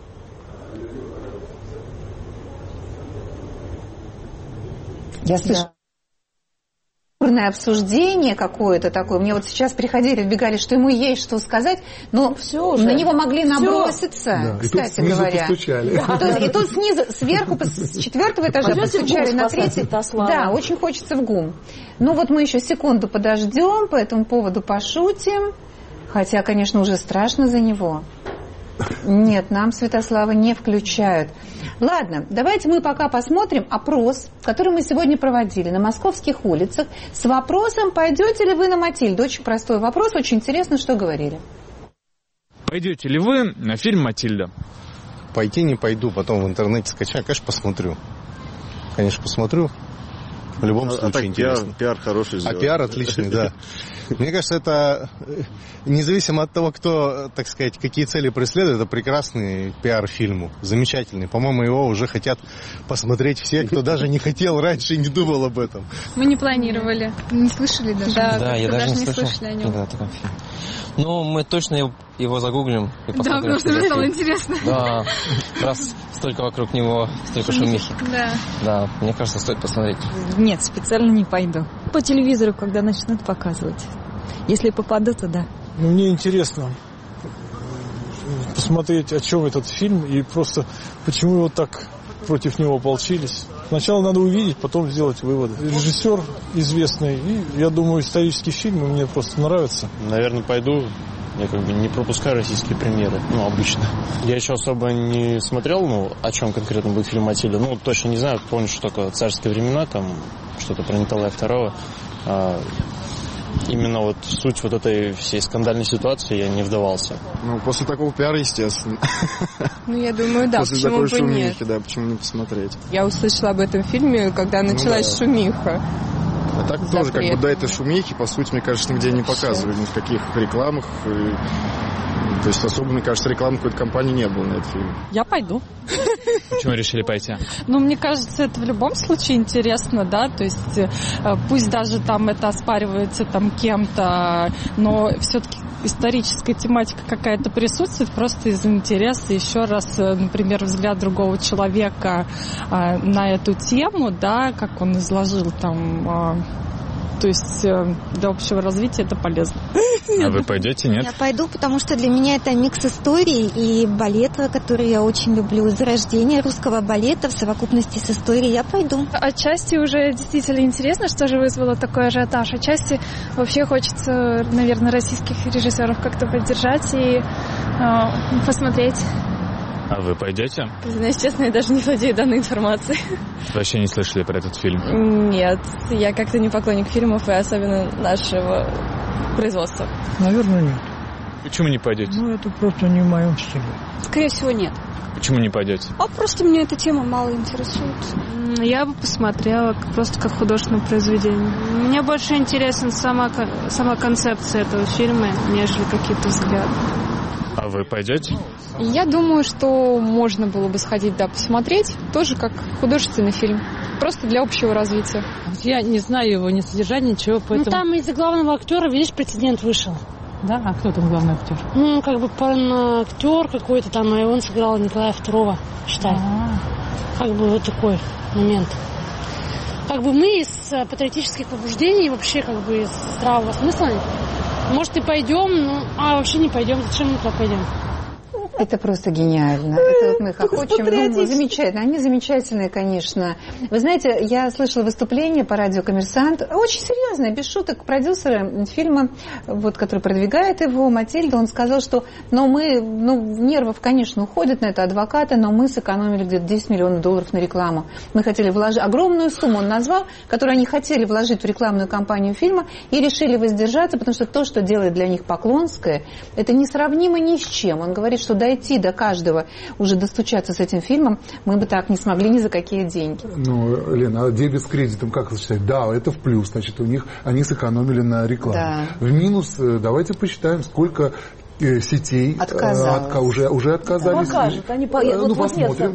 Я слышу бурное обсуждение какое-то такое. Мне вот сейчас приходили, вбегали, что ему есть что сказать, но все уже. На него могли наброситься, да, кстати говоря. И тут снизу, сверху, с 4-го этажа постучали на 3-й. Да, очень хочется в ГУМ. Ну вот мы еще секунду подождем, по этому поводу пошутим. Хотя, конечно, уже страшно за него. Нет, нам Святослава не включают. Ладно, давайте мы пока посмотрим опрос, который мы сегодня проводили на московских улицах, с вопросом, пойдете ли вы на Матильду. Очень простой вопрос, очень интересно, что говорили. Пойдете ли вы на фильм «Матильда»? Пойти не пойду, потом в интернете скачаю, конечно, посмотрю. Конечно, посмотрю. В любом случае интересно. Пиар хороший сделан. А пиар отличный, да. Мне кажется, это независимо от того, кто, так сказать, какие цели преследует, это прекрасный пиар фильму. Замечательный. По-моему, его уже хотят посмотреть все, кто даже не хотел раньше и не думал об этом. Мы не планировали. Не слышали даже. Да, я даже не слышали о нем. Да, такой фильм. Ну, мы точно его загуглим и посмотрим. Да, потому что мне стало интересно. Да, раз столько вокруг него, столько шумихи. Да. Да, мне кажется, стоит посмотреть. Нет, специально не пойду. По телевизору, когда начнут показывать. Если попаду, то да. Мне интересно посмотреть, о чем этот фильм, и просто почему его так против него ополчились. Сначала надо увидеть, потом сделать выводы. Режиссер известный, и, я думаю, исторические фильмы мне просто нравятся. Наверное, пойду. Я как бы не пропускаю российские премьеры, обычно. Я еще особо не смотрел, о чем конкретно будет фильм «Матильда». Точно не знаю, помню, что только царские времена, там что-то про Николая II. Именно вот суть вот этой всей скандальной ситуации я не вдавался. После такого пиара, естественно. Я думаю, да, после почему такой бы нет. шумихи, да, почему не посмотреть. Я услышала об этом фильме, когда началась шумиха. А так тоже, как бы до этой шумихи, по сути, мне кажется, нигде не показывали, ни в каких рекламах. То есть особо, мне кажется, рекламы какой-то компании не было на этот фильм. Я пойду. Почему решили пойти? Мне кажется, это в любом случае интересно, да, то есть пусть даже там это оспаривается там кем-то, но все-таки историческая тематика какая-то присутствует просто из интереса. Еще раз, например, взгляд другого человека на эту тему, да, как он изложил там... То есть для общего развития это полезно. А вы пойдете, нет? Я пойду, потому что для меня это микс истории и балета, который я очень люблю. Зарождение русского балета в совокупности с историей. Я пойду. Отчасти уже действительно интересно, что же вызвало такой ажиотаж. Отчасти вообще хочется, наверное, российских режиссеров как-то поддержать и посмотреть. А вы пойдете? Признаюсь честно, я даже не владею данной информацией. Вообще не слышали про этот фильм? Нет, я как-то не поклонник фильмов, и особенно нашего производства. Наверное, нет. Почему не пойдете? Это просто не в моем стиле. Скорее всего, нет. Почему не пойдете? Просто меня эта тема мало интересует. Я бы посмотрела просто как художественное произведение. Мне больше интересна сама концепция этого фильма, нежели какие-то взгляды. А вы пойдете? Я думаю, что можно было бы сходить, посмотреть, тоже как художественный фильм, просто для общего развития. Я не знаю его ни содержания, ничего, поэтому... Там из-за главного актера, видишь, прецедент вышел. Да? А кто там главный актер? Актер какой-то там, и он сыграл Николая II, считай. Вот такой момент. Мы из патриотических побуждений, вообще из здравого смысла, может, и пойдем, а вообще не пойдем. Зачем мы туда пойдем? Это просто гениально. Это мы хохочем. Замечательно. Они замечательные, конечно. Вы знаете, я слышала выступление по радио «Коммерсант». Очень серьезное, без шуток. Продюсера фильма, который продвигает его, Матильда, он сказал, что нервов, конечно, уходят на это адвокаты, но мы сэкономили где-то $10 миллионов на рекламу. Мы хотели вложить огромную сумму, он назвал, которую они хотели вложить в рекламную кампанию фильма, и решили воздержаться, потому что то, что делает для них Поклонская, это несравнимо ни с чем. Он говорит, что дойти до каждого, уже достучаться с этим фильмом, мы бы так не смогли ни за какие деньги. Лена, а дебет с кредитом как засчитать? Да, это в плюс, значит, у них они сэкономили на рекламе. Да. В минус, давайте посчитаем, сколько сетей уже отказались. Покажут, они посмотрим,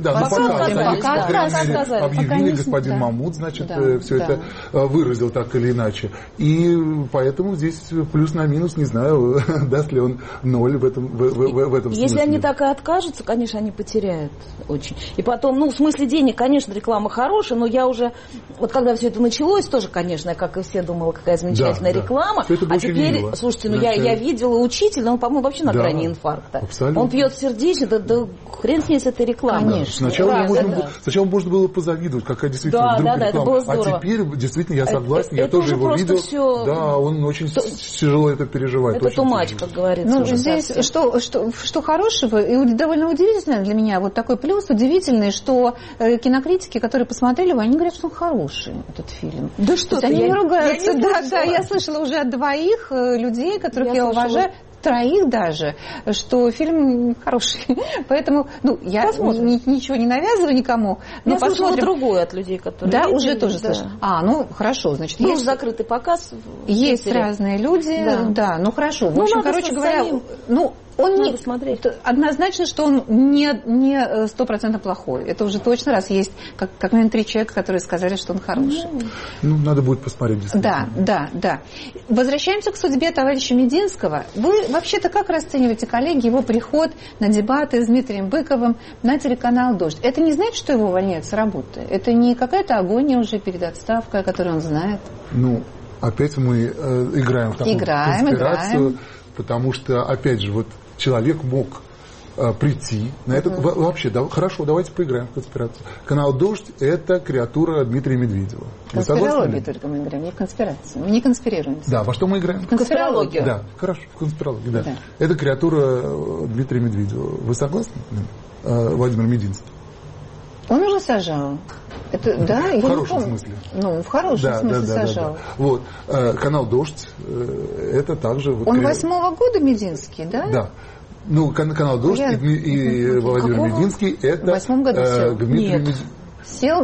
объявили господин Мамут, значит, все это выразил так или иначе. И поэтому здесь плюс на минус, не знаю, даст ли он 0 в этом смысле. Если они так и откажутся, конечно, они потеряют очень. И потом, в смысле денег, конечно, реклама хорошая, но я уже, когда все это началось, тоже, конечно, как и все, думала, какая замечательная реклама. А теперь, слушайте, я видела учителя, он, по-моему, вообще на грани инфаркта. Абсолютно. Он пьет сердечник, да хрен с ней с этой рекламой. Конечно. Сначала можно было позавидовать, какая действительно вдруг реклама. Это было здорово. А теперь, действительно, я согласен, я тоже его видел. Все... Да, он очень тяжело это переживает. Это тумач, как говорится. Здесь что хорошего, и довольно удивительно для меня, такой плюс удивительный, что кинокритики, которые посмотрели его, они говорят, что он хороший, этот фильм. Да что ты? Они не ругаются. Да, я слышала уже от 2 людей, которых я уважаю. троих даже, что фильм хороший. Поэтому, я ничего не навязываю никому, но я посмотрим. другое от людей, которые да, видели, уже тоже слышно. Хорошо, значит, есть закрытый показ. Есть разные люди, да, хорошо. В общем, короче говоря, он не смотреть. Однозначно, что он не 100% плохой. Это уже точно, раз есть как минимум 3 человека, которые сказали, что он хороший. Надо будет посмотреть. Да. Возвращаемся к судьбе товарища Мединского. Вы вообще-то как расцениваете, коллеги, его приход на дебаты с Дмитрием Быковым на телеканал «Дождь»? Это не значит, что его увольняют с работы? Это не какая-то агония уже перед отставкой, которую он знает? Опять мы играем в такую конспирацию, потому что, опять же, человек мог прийти на это. Вообще, хорошо, давайте поиграем в конспирацию. Канал «Дождь» — это креатура Дмитрия Медведева. Конспирологию только мы играем, не в конспирацию. Мы не конспирируемся. Да, во что мы играем? В конспирологию. Да, хорошо, в конспирологию, да. Это креатура Дмитрия Медведева. Вы согласны, Владимир Мединский? Он уже сажал. В хорошем смысле. В хорошем смысле сажал. Канал «Дождь» это также... Он 8-го года Мединский, да? Да. Канал «Дождь» и Владимир Мединский это... В 8-м году Дмитрий Мединский. Сел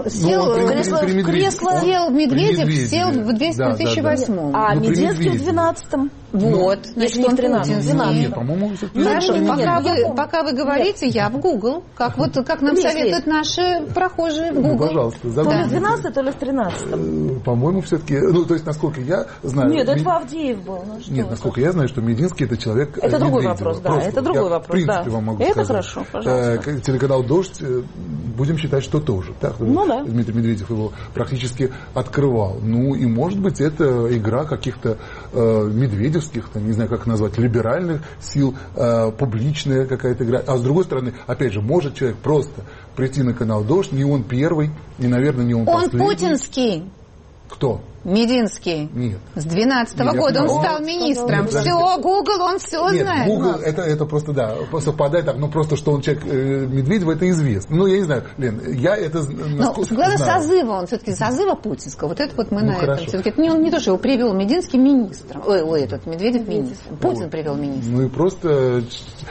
в кресло, Медведев сел в 2008-м. А Мединский в 12-м. Если не в 13-м. Нет, по-моему, хорошо, пока вы говорите, я в Google. Как нам советуют наши прохожие в Google. Пожалуйста. То ли в 12-м, то ли в 13-м. По-моему, все-таки... то есть, насколько я знаю... Нет, это Авдеев был. Нет, насколько я знаю, что Мединский это человек... Это другой вопрос, да. Это другой вопрос, в принципе, вам могу сказать. Это хорошо, пожалуйста. Телеканал «Дождь», будем считать, что тоже. Дмитрий Медведев его практически открывал. И, может быть, это игра каких-то медведевских, не знаю, как назвать, либеральных сил, публичная какая-то игра. А с другой стороны, опять же, может человек просто прийти на канал «Дождь», не он первый, и, наверное, не он последний. Он путинский. Кто? Мединский. Нет. С 12-го года он стал министром. Все, Google, он все знает. Google, это просто, совпадает так, просто, что он человек Медведева, это известно. Я не знаю, Лен, я это главное, созыва он все-таки, созыва путинского. Мы на этом все-таки. Это не то, что его привел Мединский министром. Медведев министром. Путин привел министром. И просто,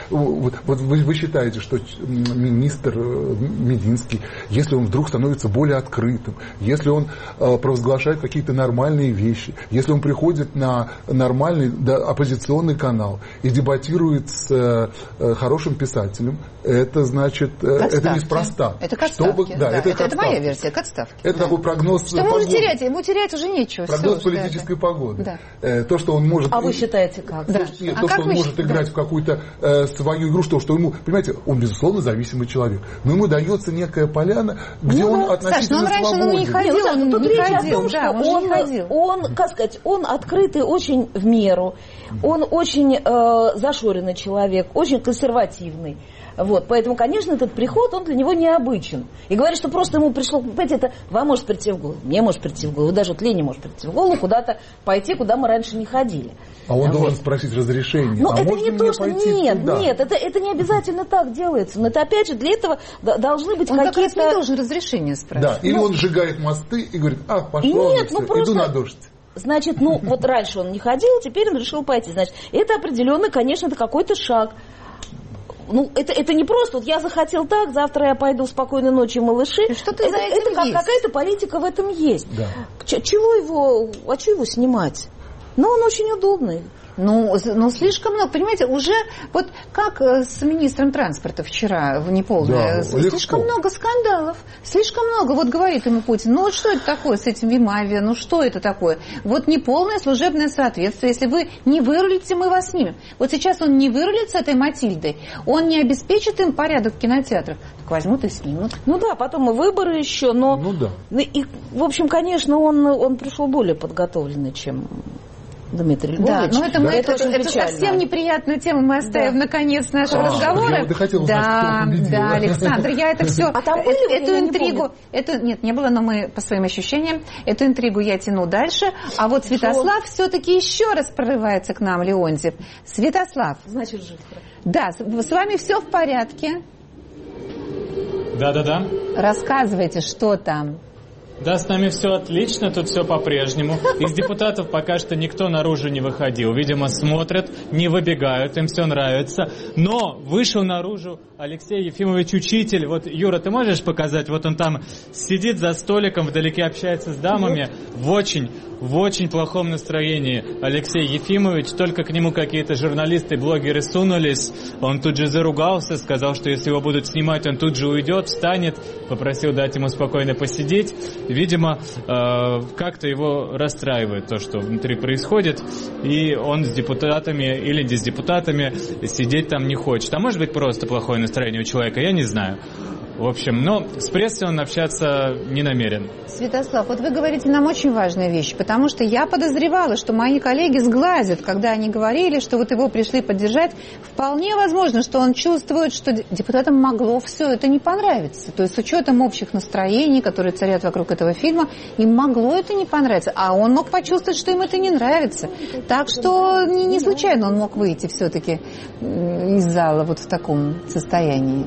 вы считаете, что министр Мединский, если он вдруг становится более открытым, если он провозглашает какие-то нормальные вещи, если он приходит на нормальный оппозиционный канал и дебатирует с хорошим писателем, это значит, это неспроста. Это к отставке. Это моя версия, к отставке. Это такой прогноз что погоды. Ему терять уже нечего. Прогноз политической погоды. То, что он может... А вы считаете как? Нет, то, что он может играть в какую-то свою игру, что ему, понимаете, он, безусловно, зависимый человек. Но ему дается некая поляна, где он относительно свободен. Саш, он раньше не ходил. Тут речь о том, что он, как сказать, он открытый очень в меру, он очень зашоренный человек, очень консервативный. Поэтому, конечно, этот приход, он для него необычен. И говорит, что просто ему пришло, понимаете, это вам может прийти в голову, мне может прийти в голову, даже Лене может прийти в голову куда-то пойти, куда мы раньше не ходили. А он должен спросить разрешение. Это не то, что... Нет, это не обязательно так делается. Но это, опять же, для этого должны быть какие-то... Он как раз не должен разрешение спрашивать. Да, или он сжигает мосты и говорит, пошло, иду на дождь. Значит, раньше он не ходил, теперь он решил пойти. Значит, это определенно, конечно, это какой-то шаг. Это не просто, я захотел так, завтра я пойду спокойной ночи, малыши. Что-то за этим есть. Какая-то политика в этом есть. Да. Чего его снимать? Он очень удобный. Слишком много, понимаете, уже как с министром транспорта вчера в неполное, слишком много скандалов, слишком много, говорит ему Путин, что это такое с этим Вимавиа, что это такое? Неполное служебное соответствие, если вы не вырулите, мы вас снимем. Сейчас он не вырулит с этой Матильдой, он не обеспечит им порядок в кинотеатрах, так возьмут и снимут. Потом и выборы еще, И, в общем, конечно, он пришел более подготовленный, чем... Дмитрий Львович. Это совсем неприятную тему мы оставим наконец нашего разговора. Да, Александр, я это все, эту интригу, нет, не было, но мы по своим ощущениям, эту интригу я тяну дальше, а Святослав все-таки еще раз прорывается к нам, Леонтьев. Святослав. Значит, жив. Да, с вами все в порядке? Да. Рассказывайте, что там. Да, с нами все отлично, тут все по-прежнему. Из депутатов пока что никто наружу не выходил. Видимо, смотрят, не выбегают, им все нравится. Но вышел наружу Алексей Ефимович Учитель. Вот, Юра, ты можешь показать? Вот он там сидит за столиком, вдалеке общается с дамами. В очень плохом настроении Алексей Ефимович. Только к нему какие-то журналисты, блогеры сунулись. Он тут же заругался, сказал, что если его будут снимать, он тут же уйдет, встанет. Попросил дать ему спокойно посидеть. Видимо, как-то его расстраивает то, что внутри происходит, и он с депутатами или не с депутатами сидеть там не хочет. А может быть, просто плохое настроение у человека, я не знаю. В общем, но с прессой он общаться не намерен. Святослав, вот вы говорите нам очень важную вещь, потому что я подозревала, что мои коллеги сглазят, когда они говорили, что вот его пришли поддержать. Вполне возможно, что он чувствует, что депутатам могло все это не понравиться. То есть с учетом общих настроений, которые царят вокруг этого фильма, им могло это не понравиться. А он мог почувствовать, что им это не нравится. Так что не случайно он мог выйти все-таки из зала вот в таком состоянии.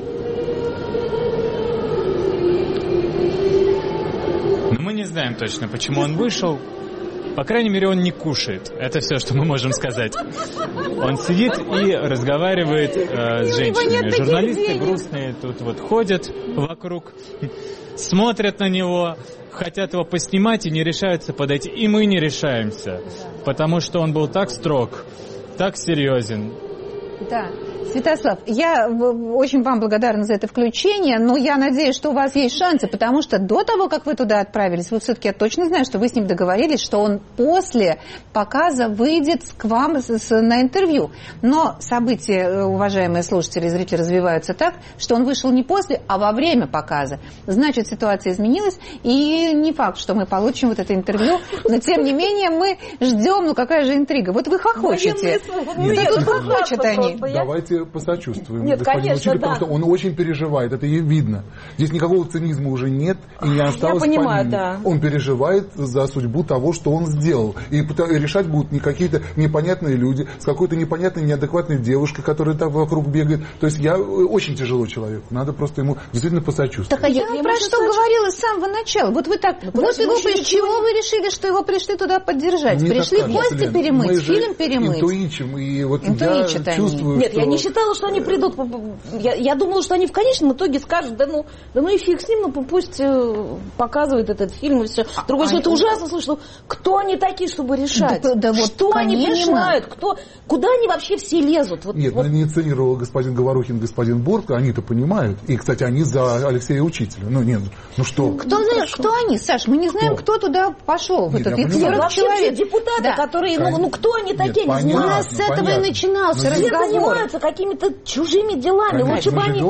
Мы не знаем точно, почему он вышел. По крайней мере, он не кушает. Это все, что мы можем сказать. Он сидит и разговаривает с женщинами. Журналисты грустные тут вот ходят вокруг, смотрят на него, хотят его поснимать и не решаются подойти. И мы не решаемся, потому что он был так строг, так серьезен. Да. Святослав, я очень вам благодарна за это включение, но я надеюсь, что у вас есть шансы, потому что до того, как вы туда отправились, вы все-таки, я точно знаю, что вы с ним договорились, что он после показа выйдет к вам на интервью. Но события, уважаемые слушатели и зрители, развиваются так, что он вышел не после, а во время показа. Значит, ситуация изменилась, и не факт, что мы получим вот это интервью, но тем не менее мы ждем, ну какая же интрига. Вот вы хохочете. Нет, тут хохочут они. Давайте посочувствуем Нет, господину конечно, Учителю, потому что он очень переживает, это ей видно. Здесь никакого цинизма уже нет, и не осталось помимо. Да. Он переживает за судьбу того, что он сделал. И решать будут не какие-то непонятные люди с какой-то непонятной, неадекватной девушкой, которая там вокруг бегает. То есть очень тяжело человеку. Надо просто ему действительно посочувствовать. Так, а я про что говорила с самого начала. Вот вы так, вот его, с чего вы решили, что его пришли туда поддержать? Мне пришли кости перемыть, фильм перемыть. Интуичим, и вот я чувствую, Нет, я не считала, что они придут. Я думала, что они в конечном итоге скажут, да ну и фиг с ним, ну пусть показывает этот фильм и все. Другое, что это ужасно слышно. Кто они такие, чтобы решать? Да вот, что конечно. Они понимают? Куда они вообще все лезут? Нет, не инициировал господин Говорухин, господин Борт, они-то понимают. И, кстати, они за Алексея Учителя. Что? Кто они, Саш? Мы не знаем, кто туда пошел. Нет, вообще депутаты, которые, кто они такие? У нас с этого и начинался разговор. Все занимаются какими-то чужими делами. Конечно, лучше бы они...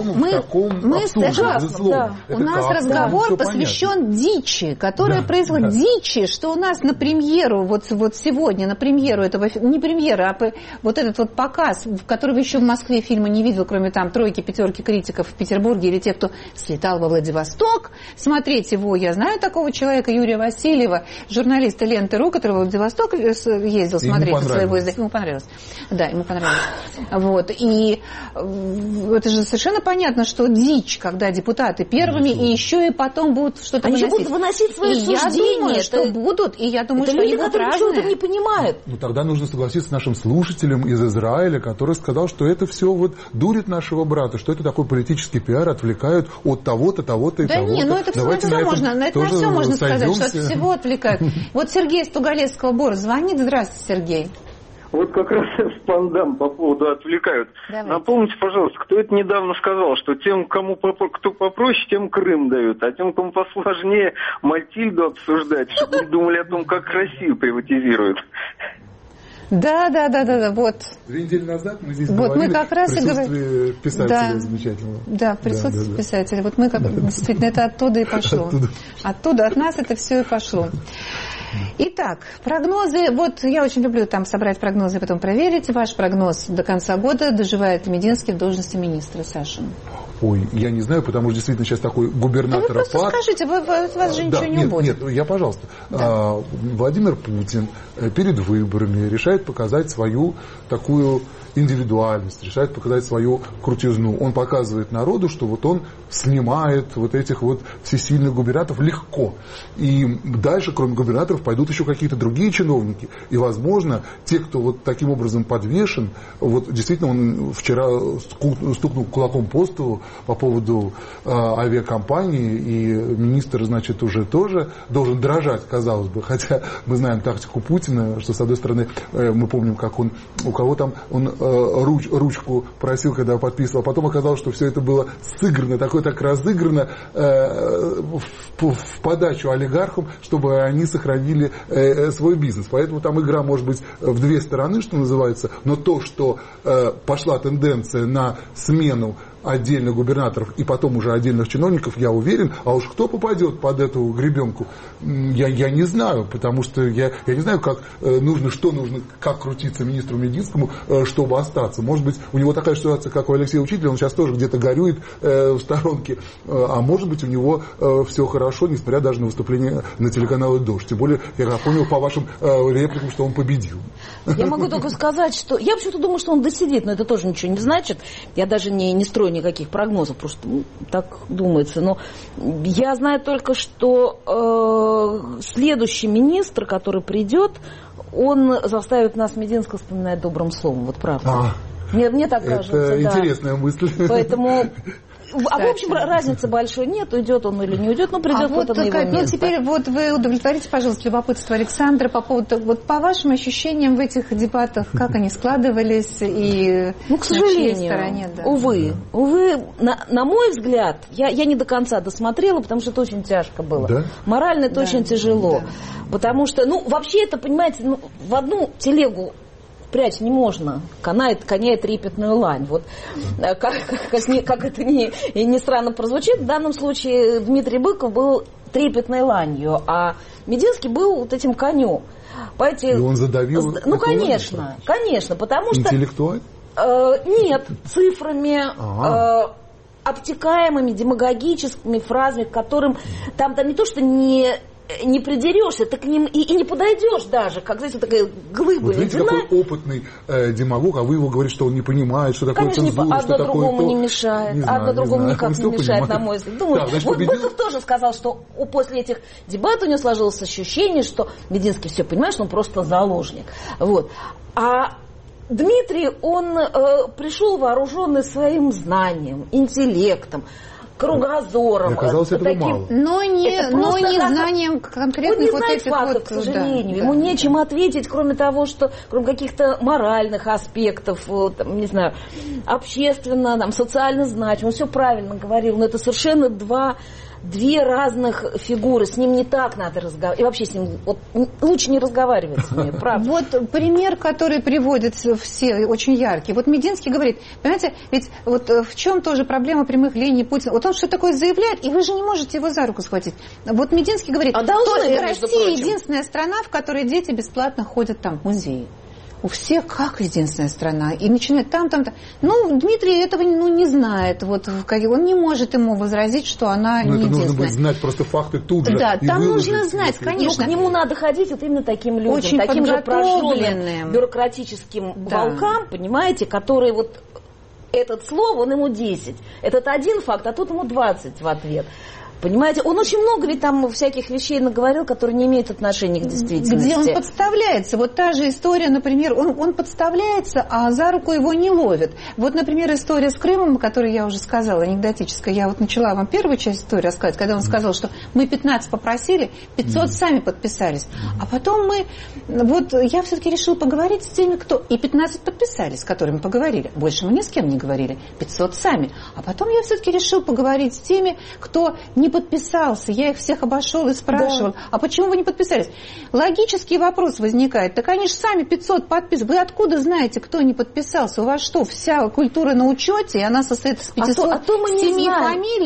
У нас разговор посвящен дичи, которая происходит. Дичи, что у нас на премьеру, вот сегодня на премьеру этого, не премьера, а вот этот вот показ, которого еще в Москве фильма не видел, кроме там тройки-пятерки критиков в Петербурге или тех, кто слетал во Владивосток. Смотреть его, я знаю такого человека, Юрия Васильева, журналиста Ленты.ру, который в Владивосток ездил смотреть на своего издания. Ему понравилось. Да, ему понравилось. Вот. И это же совершенно понятно, что дичь, когда депутаты первыми, и еще и потом будут что-то выносить. Они будут выносить свои суждения. Я думаю, что будут, и я думаю, что люди, они будут которые разные. чего-то не понимают. Тогда нужно согласиться с нашим слушателем из Израиля, который сказал, что это все дурит нашего брата, что это такой политический пиар, отвлекают от того-то, того-то и того-то. Да нет, это на все можно сказать, что от всего отвлекают. Вот Сергей из Тугалецкого-Бора звонит. Здравствуйте, Сергей. Вот как раз спандам по поводу отвлекают. Давайте. Напомните, пожалуйста, кто это недавно сказал, что тем, кто попроще, тем Крым дают, а тем, кому посложнее, Матильду обсуждать, чтобы не думали о том, как Россию приватизируют. Да, вот. 2 недели назад мы здесь говорили мы как раз присутствие писателя замечательного. Да, присутствие писателя. Вот мы действительно это оттуда и пошло. Оттуда, от нас это все и пошло. Итак, прогнозы. Вот я очень люблю там собрать прогнозы и потом проверить. Ваш прогноз до конца года: доживает Мединский в должности министра, Саша? Ой, я не знаю, потому что действительно сейчас такой губернатор. Вы просто скажите, вас же ничего не будет. Нет, я, пожалуйста. Да. Владимир Путин перед выборами решает показать свою такую индивидуальность, решает показать свою крутизну. Он показывает народу, что вот он снимает вот этих вот всесильных губернаторов легко. И дальше, кроме губернаторов, пойдут еще какие-то другие чиновники. И, возможно, те, кто вот таким образом подвешен, вот действительно он вчера стукнул кулаком по столу по поводу авиакомпании, и министр, значит, уже тоже должен дрожать, казалось бы. Хотя мы знаем тактику Путина, что, с одной стороны, мы помним, как он, у кого там, он ручку просил, когда подписывал, а потом оказалось, что все это было сыграно, так разыграно в подачу олигархам, чтобы они сохранили свой бизнес. Поэтому там игра может быть в две стороны, что называется, но то, что пошла тенденция на смену отдельных губернаторов и потом уже отдельных чиновников, я уверен, а уж кто попадет под эту гребенку, я не знаю, потому что я не знаю, как нужно, как крутиться министру Мединскому, чтобы остаться. Может быть, у него такая ситуация, как у Алексея Учителя, он сейчас тоже где-то горюет в сторонке, а может быть, у него все хорошо, несмотря даже на выступление на телеканале «Дождь». Тем более, я понял по вашим репликам, что он победил. Я могу только сказать, что... Я почему-то думаю, что он досидит, но это тоже ничего не значит. Я даже не строю никаких прогнозов, просто так думается. Но я знаю только, что следующий министр, который придет, он заставит нас Мединского вспоминать добрым словом. Вот правда. Мне так кажется. Это интересная мысль. Поэтому... А в общем, разницы большой нет, уйдет он или не уйдет, но придет кто-то на его место. Ну, теперь вот вы удовлетворите, пожалуйста, любопытство Александра по поводу, вот по вашим ощущениям в этих дебатах, как они складывались и к сожалению, увы, на мой взгляд, я не до конца досмотрела, потому что это очень тяжко было. Да? Морально это очень тяжело. Да. Потому что, вообще это, понимаете, в одну телегу прячь не можно. Коня и трепетную лань. Вот как это не странно прозвучит, в данном случае Дмитрий Быков был трепетной ланью, а Мединский был вот этим конем. И он задавил? Конечно, потому что... Интеллектуально? Нет, цифрами... обтекаемыми демагогическими фразами, к которым там не то, что не придерешься, ты к ним и не подойдешь даже, как, знаете, такая глыба. Вот видите, какой опытный демагог, а вы его говорите, что он не понимает, что такое цензура, что такое то. Одно другому не мешает, одно другому никак не мешает, на мой взгляд. Думаю, вот Быков тоже сказал, что после этих дебатов у него сложилось ощущение, что Мединский все понимает, что он просто заложник. Вот. А Дмитрий, он пришел вооруженный своим знанием, интеллектом, кругозором. Оказалось, этого мало. Но не знанием конкретных вот этих фактов, к сожалению. Ему нечем ответить, кроме того, что кроме каких-то моральных аспектов, там, не знаю, общественно, социально значимо. Он все правильно говорил, но это совершенно две разных фигуры. С ним не так надо разговаривать. И вообще с ним лучше не разговаривать с ним, правда. Вот пример, который приводят все, очень яркий. Вот Мединский говорит, понимаете, ведь вот в чем тоже проблема прямых линий Путина. Вот он что такое заявляет, и вы же не можете его за руку схватить. Вот Мединский говорит, Россия единственная страна, в которой дети бесплатно ходят там в музеи. У всех как единственная страна. И начинает там. Дмитрий этого не знает. Вот, он не может ему возразить, что она не единственная. Нужно будет знать просто факты тут же. Да, там нужно знать, конечно. К нему надо ходить вот именно таким людям. Очень таким же прожженным бюрократическим волкам, понимаете, которые вот этот слово, он ему 10. Этот один факт, а тут ему 20 в ответ. Понимаете, он очень много ведь там всяких вещей наговорил, которые не имеют отношения к действительности. Где он подставляется. Вот та же история, например, он подставляется, а за руку его не ловят. Вот, например, история с Крымом, о которой я уже сказала, анекдотическая. Я вот начала вам первую часть истории рассказывать, когда он сказал, что мы 15 попросили, 500 сами подписались. А потом я все-таки решила поговорить с теми, кто... И 15 подписались, с которыми поговорили. Больше мы ни с кем не говорили. 500 сами. А потом я все-таки решила поговорить с теми, кто не подписался. Я их всех обошел и спрашивал, а почему вы не подписались? Логический вопрос возникает. Так они же сами 500 подписывают. Вы откуда знаете, кто не подписался? У вас что, вся культура на учете, и она состоит из 507 фамилий?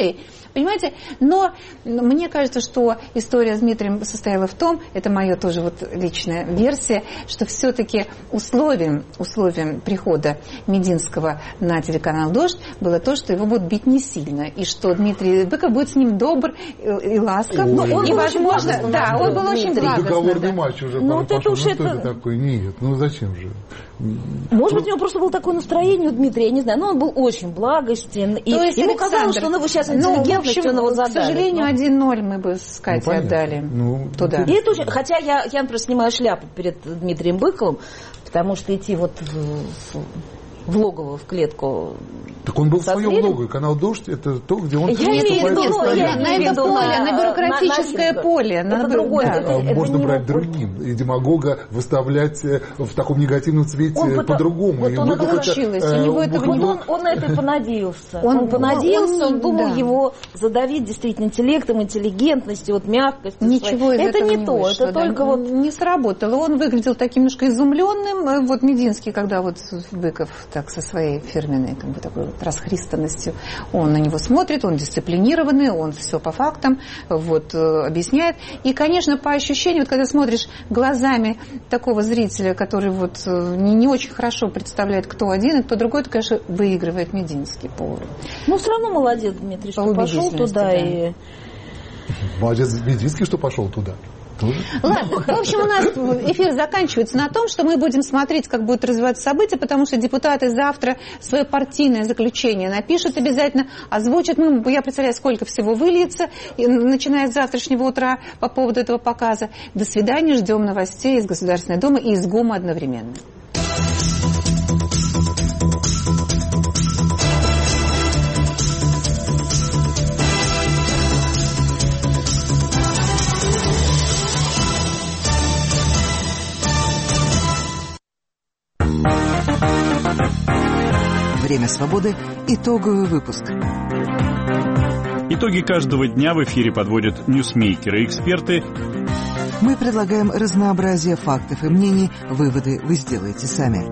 Понимаете? Но мне кажется, что история с Дмитрием состояла в том, это моя тоже вот личная версия, что все-таки условием прихода Мединского на телеканал «Дождь» было то, что его будут бить не сильно, и что Дмитрий Быков будет с ним добр и ласков. Но он и, возможно, да, он был очень благостный. Договорный матч уже пошел. Что это такое? Нет, зачем же? Может быть, у него просто было такое настроение у Дмитрия, я не знаю, но он был очень благостен. И ему казалось, что он его сейчас интеллигентность, он его задали. К сожалению, 1-0 мы бы с Катей отдали туда. И это очень, хотя я, например, снимаю шляпу перед Дмитрием Быковым, потому что идти вот в логово, в клетку. Так он был в своем логове. Канал «Дождь» — это то, где он... На это поле, на бюрократическое поле. Это другое. Можно брать другим. И демагога выставлять в таком негативном цвете по-другому. Вот он получилось. У него этого не было. Он на это понадеялся. Он понадеялся, он думал его задавить действительно интеллектом, интеллигентностью, вот мягкостью. Ничего из этого не то. Это только вот... Не сработало. Он выглядел таким немножко изумленным. Вот Мединский, когда вот Быков так со своей фирменной такой расхристанностью, он на него смотрит, он дисциплинированный, он все по фактам объясняет. И, конечно, по ощущению, когда смотришь глазами такого зрителя, который не очень хорошо представляет, кто один и кто другой, то, конечно, выигрывает Мединский по... все равно молодец Дмитрий, что пошел туда и... Молодец Мединский, что пошел туда. Ладно, в общем, у нас эфир заканчивается на том, что мы будем смотреть, как будут развиваться события, потому что депутаты завтра свое партийное заключение напишут обязательно, озвучат. Я представляю, сколько всего выльется, начиная с завтрашнего утра по поводу этого показа. До свидания, ждем новостей из Государственной Думы и из ГУМа одновременно. «Время свободы» – итоговый выпуск. Итоги каждого дня в эфире подводят ньюсмейкеры и эксперты. Мы предлагаем разнообразие фактов и мнений. Выводы вы сделаете сами.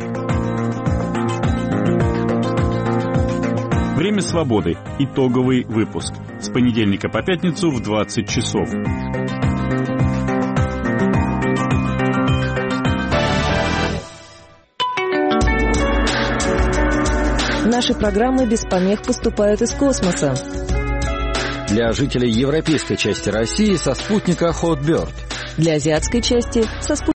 «Время свободы» – итоговый выпуск. С понедельника по пятницу в 20 часов. Наши программы без помех поступают из космоса. Для жителей европейской части России со спутника Hotbird. Для азиатской части со спутника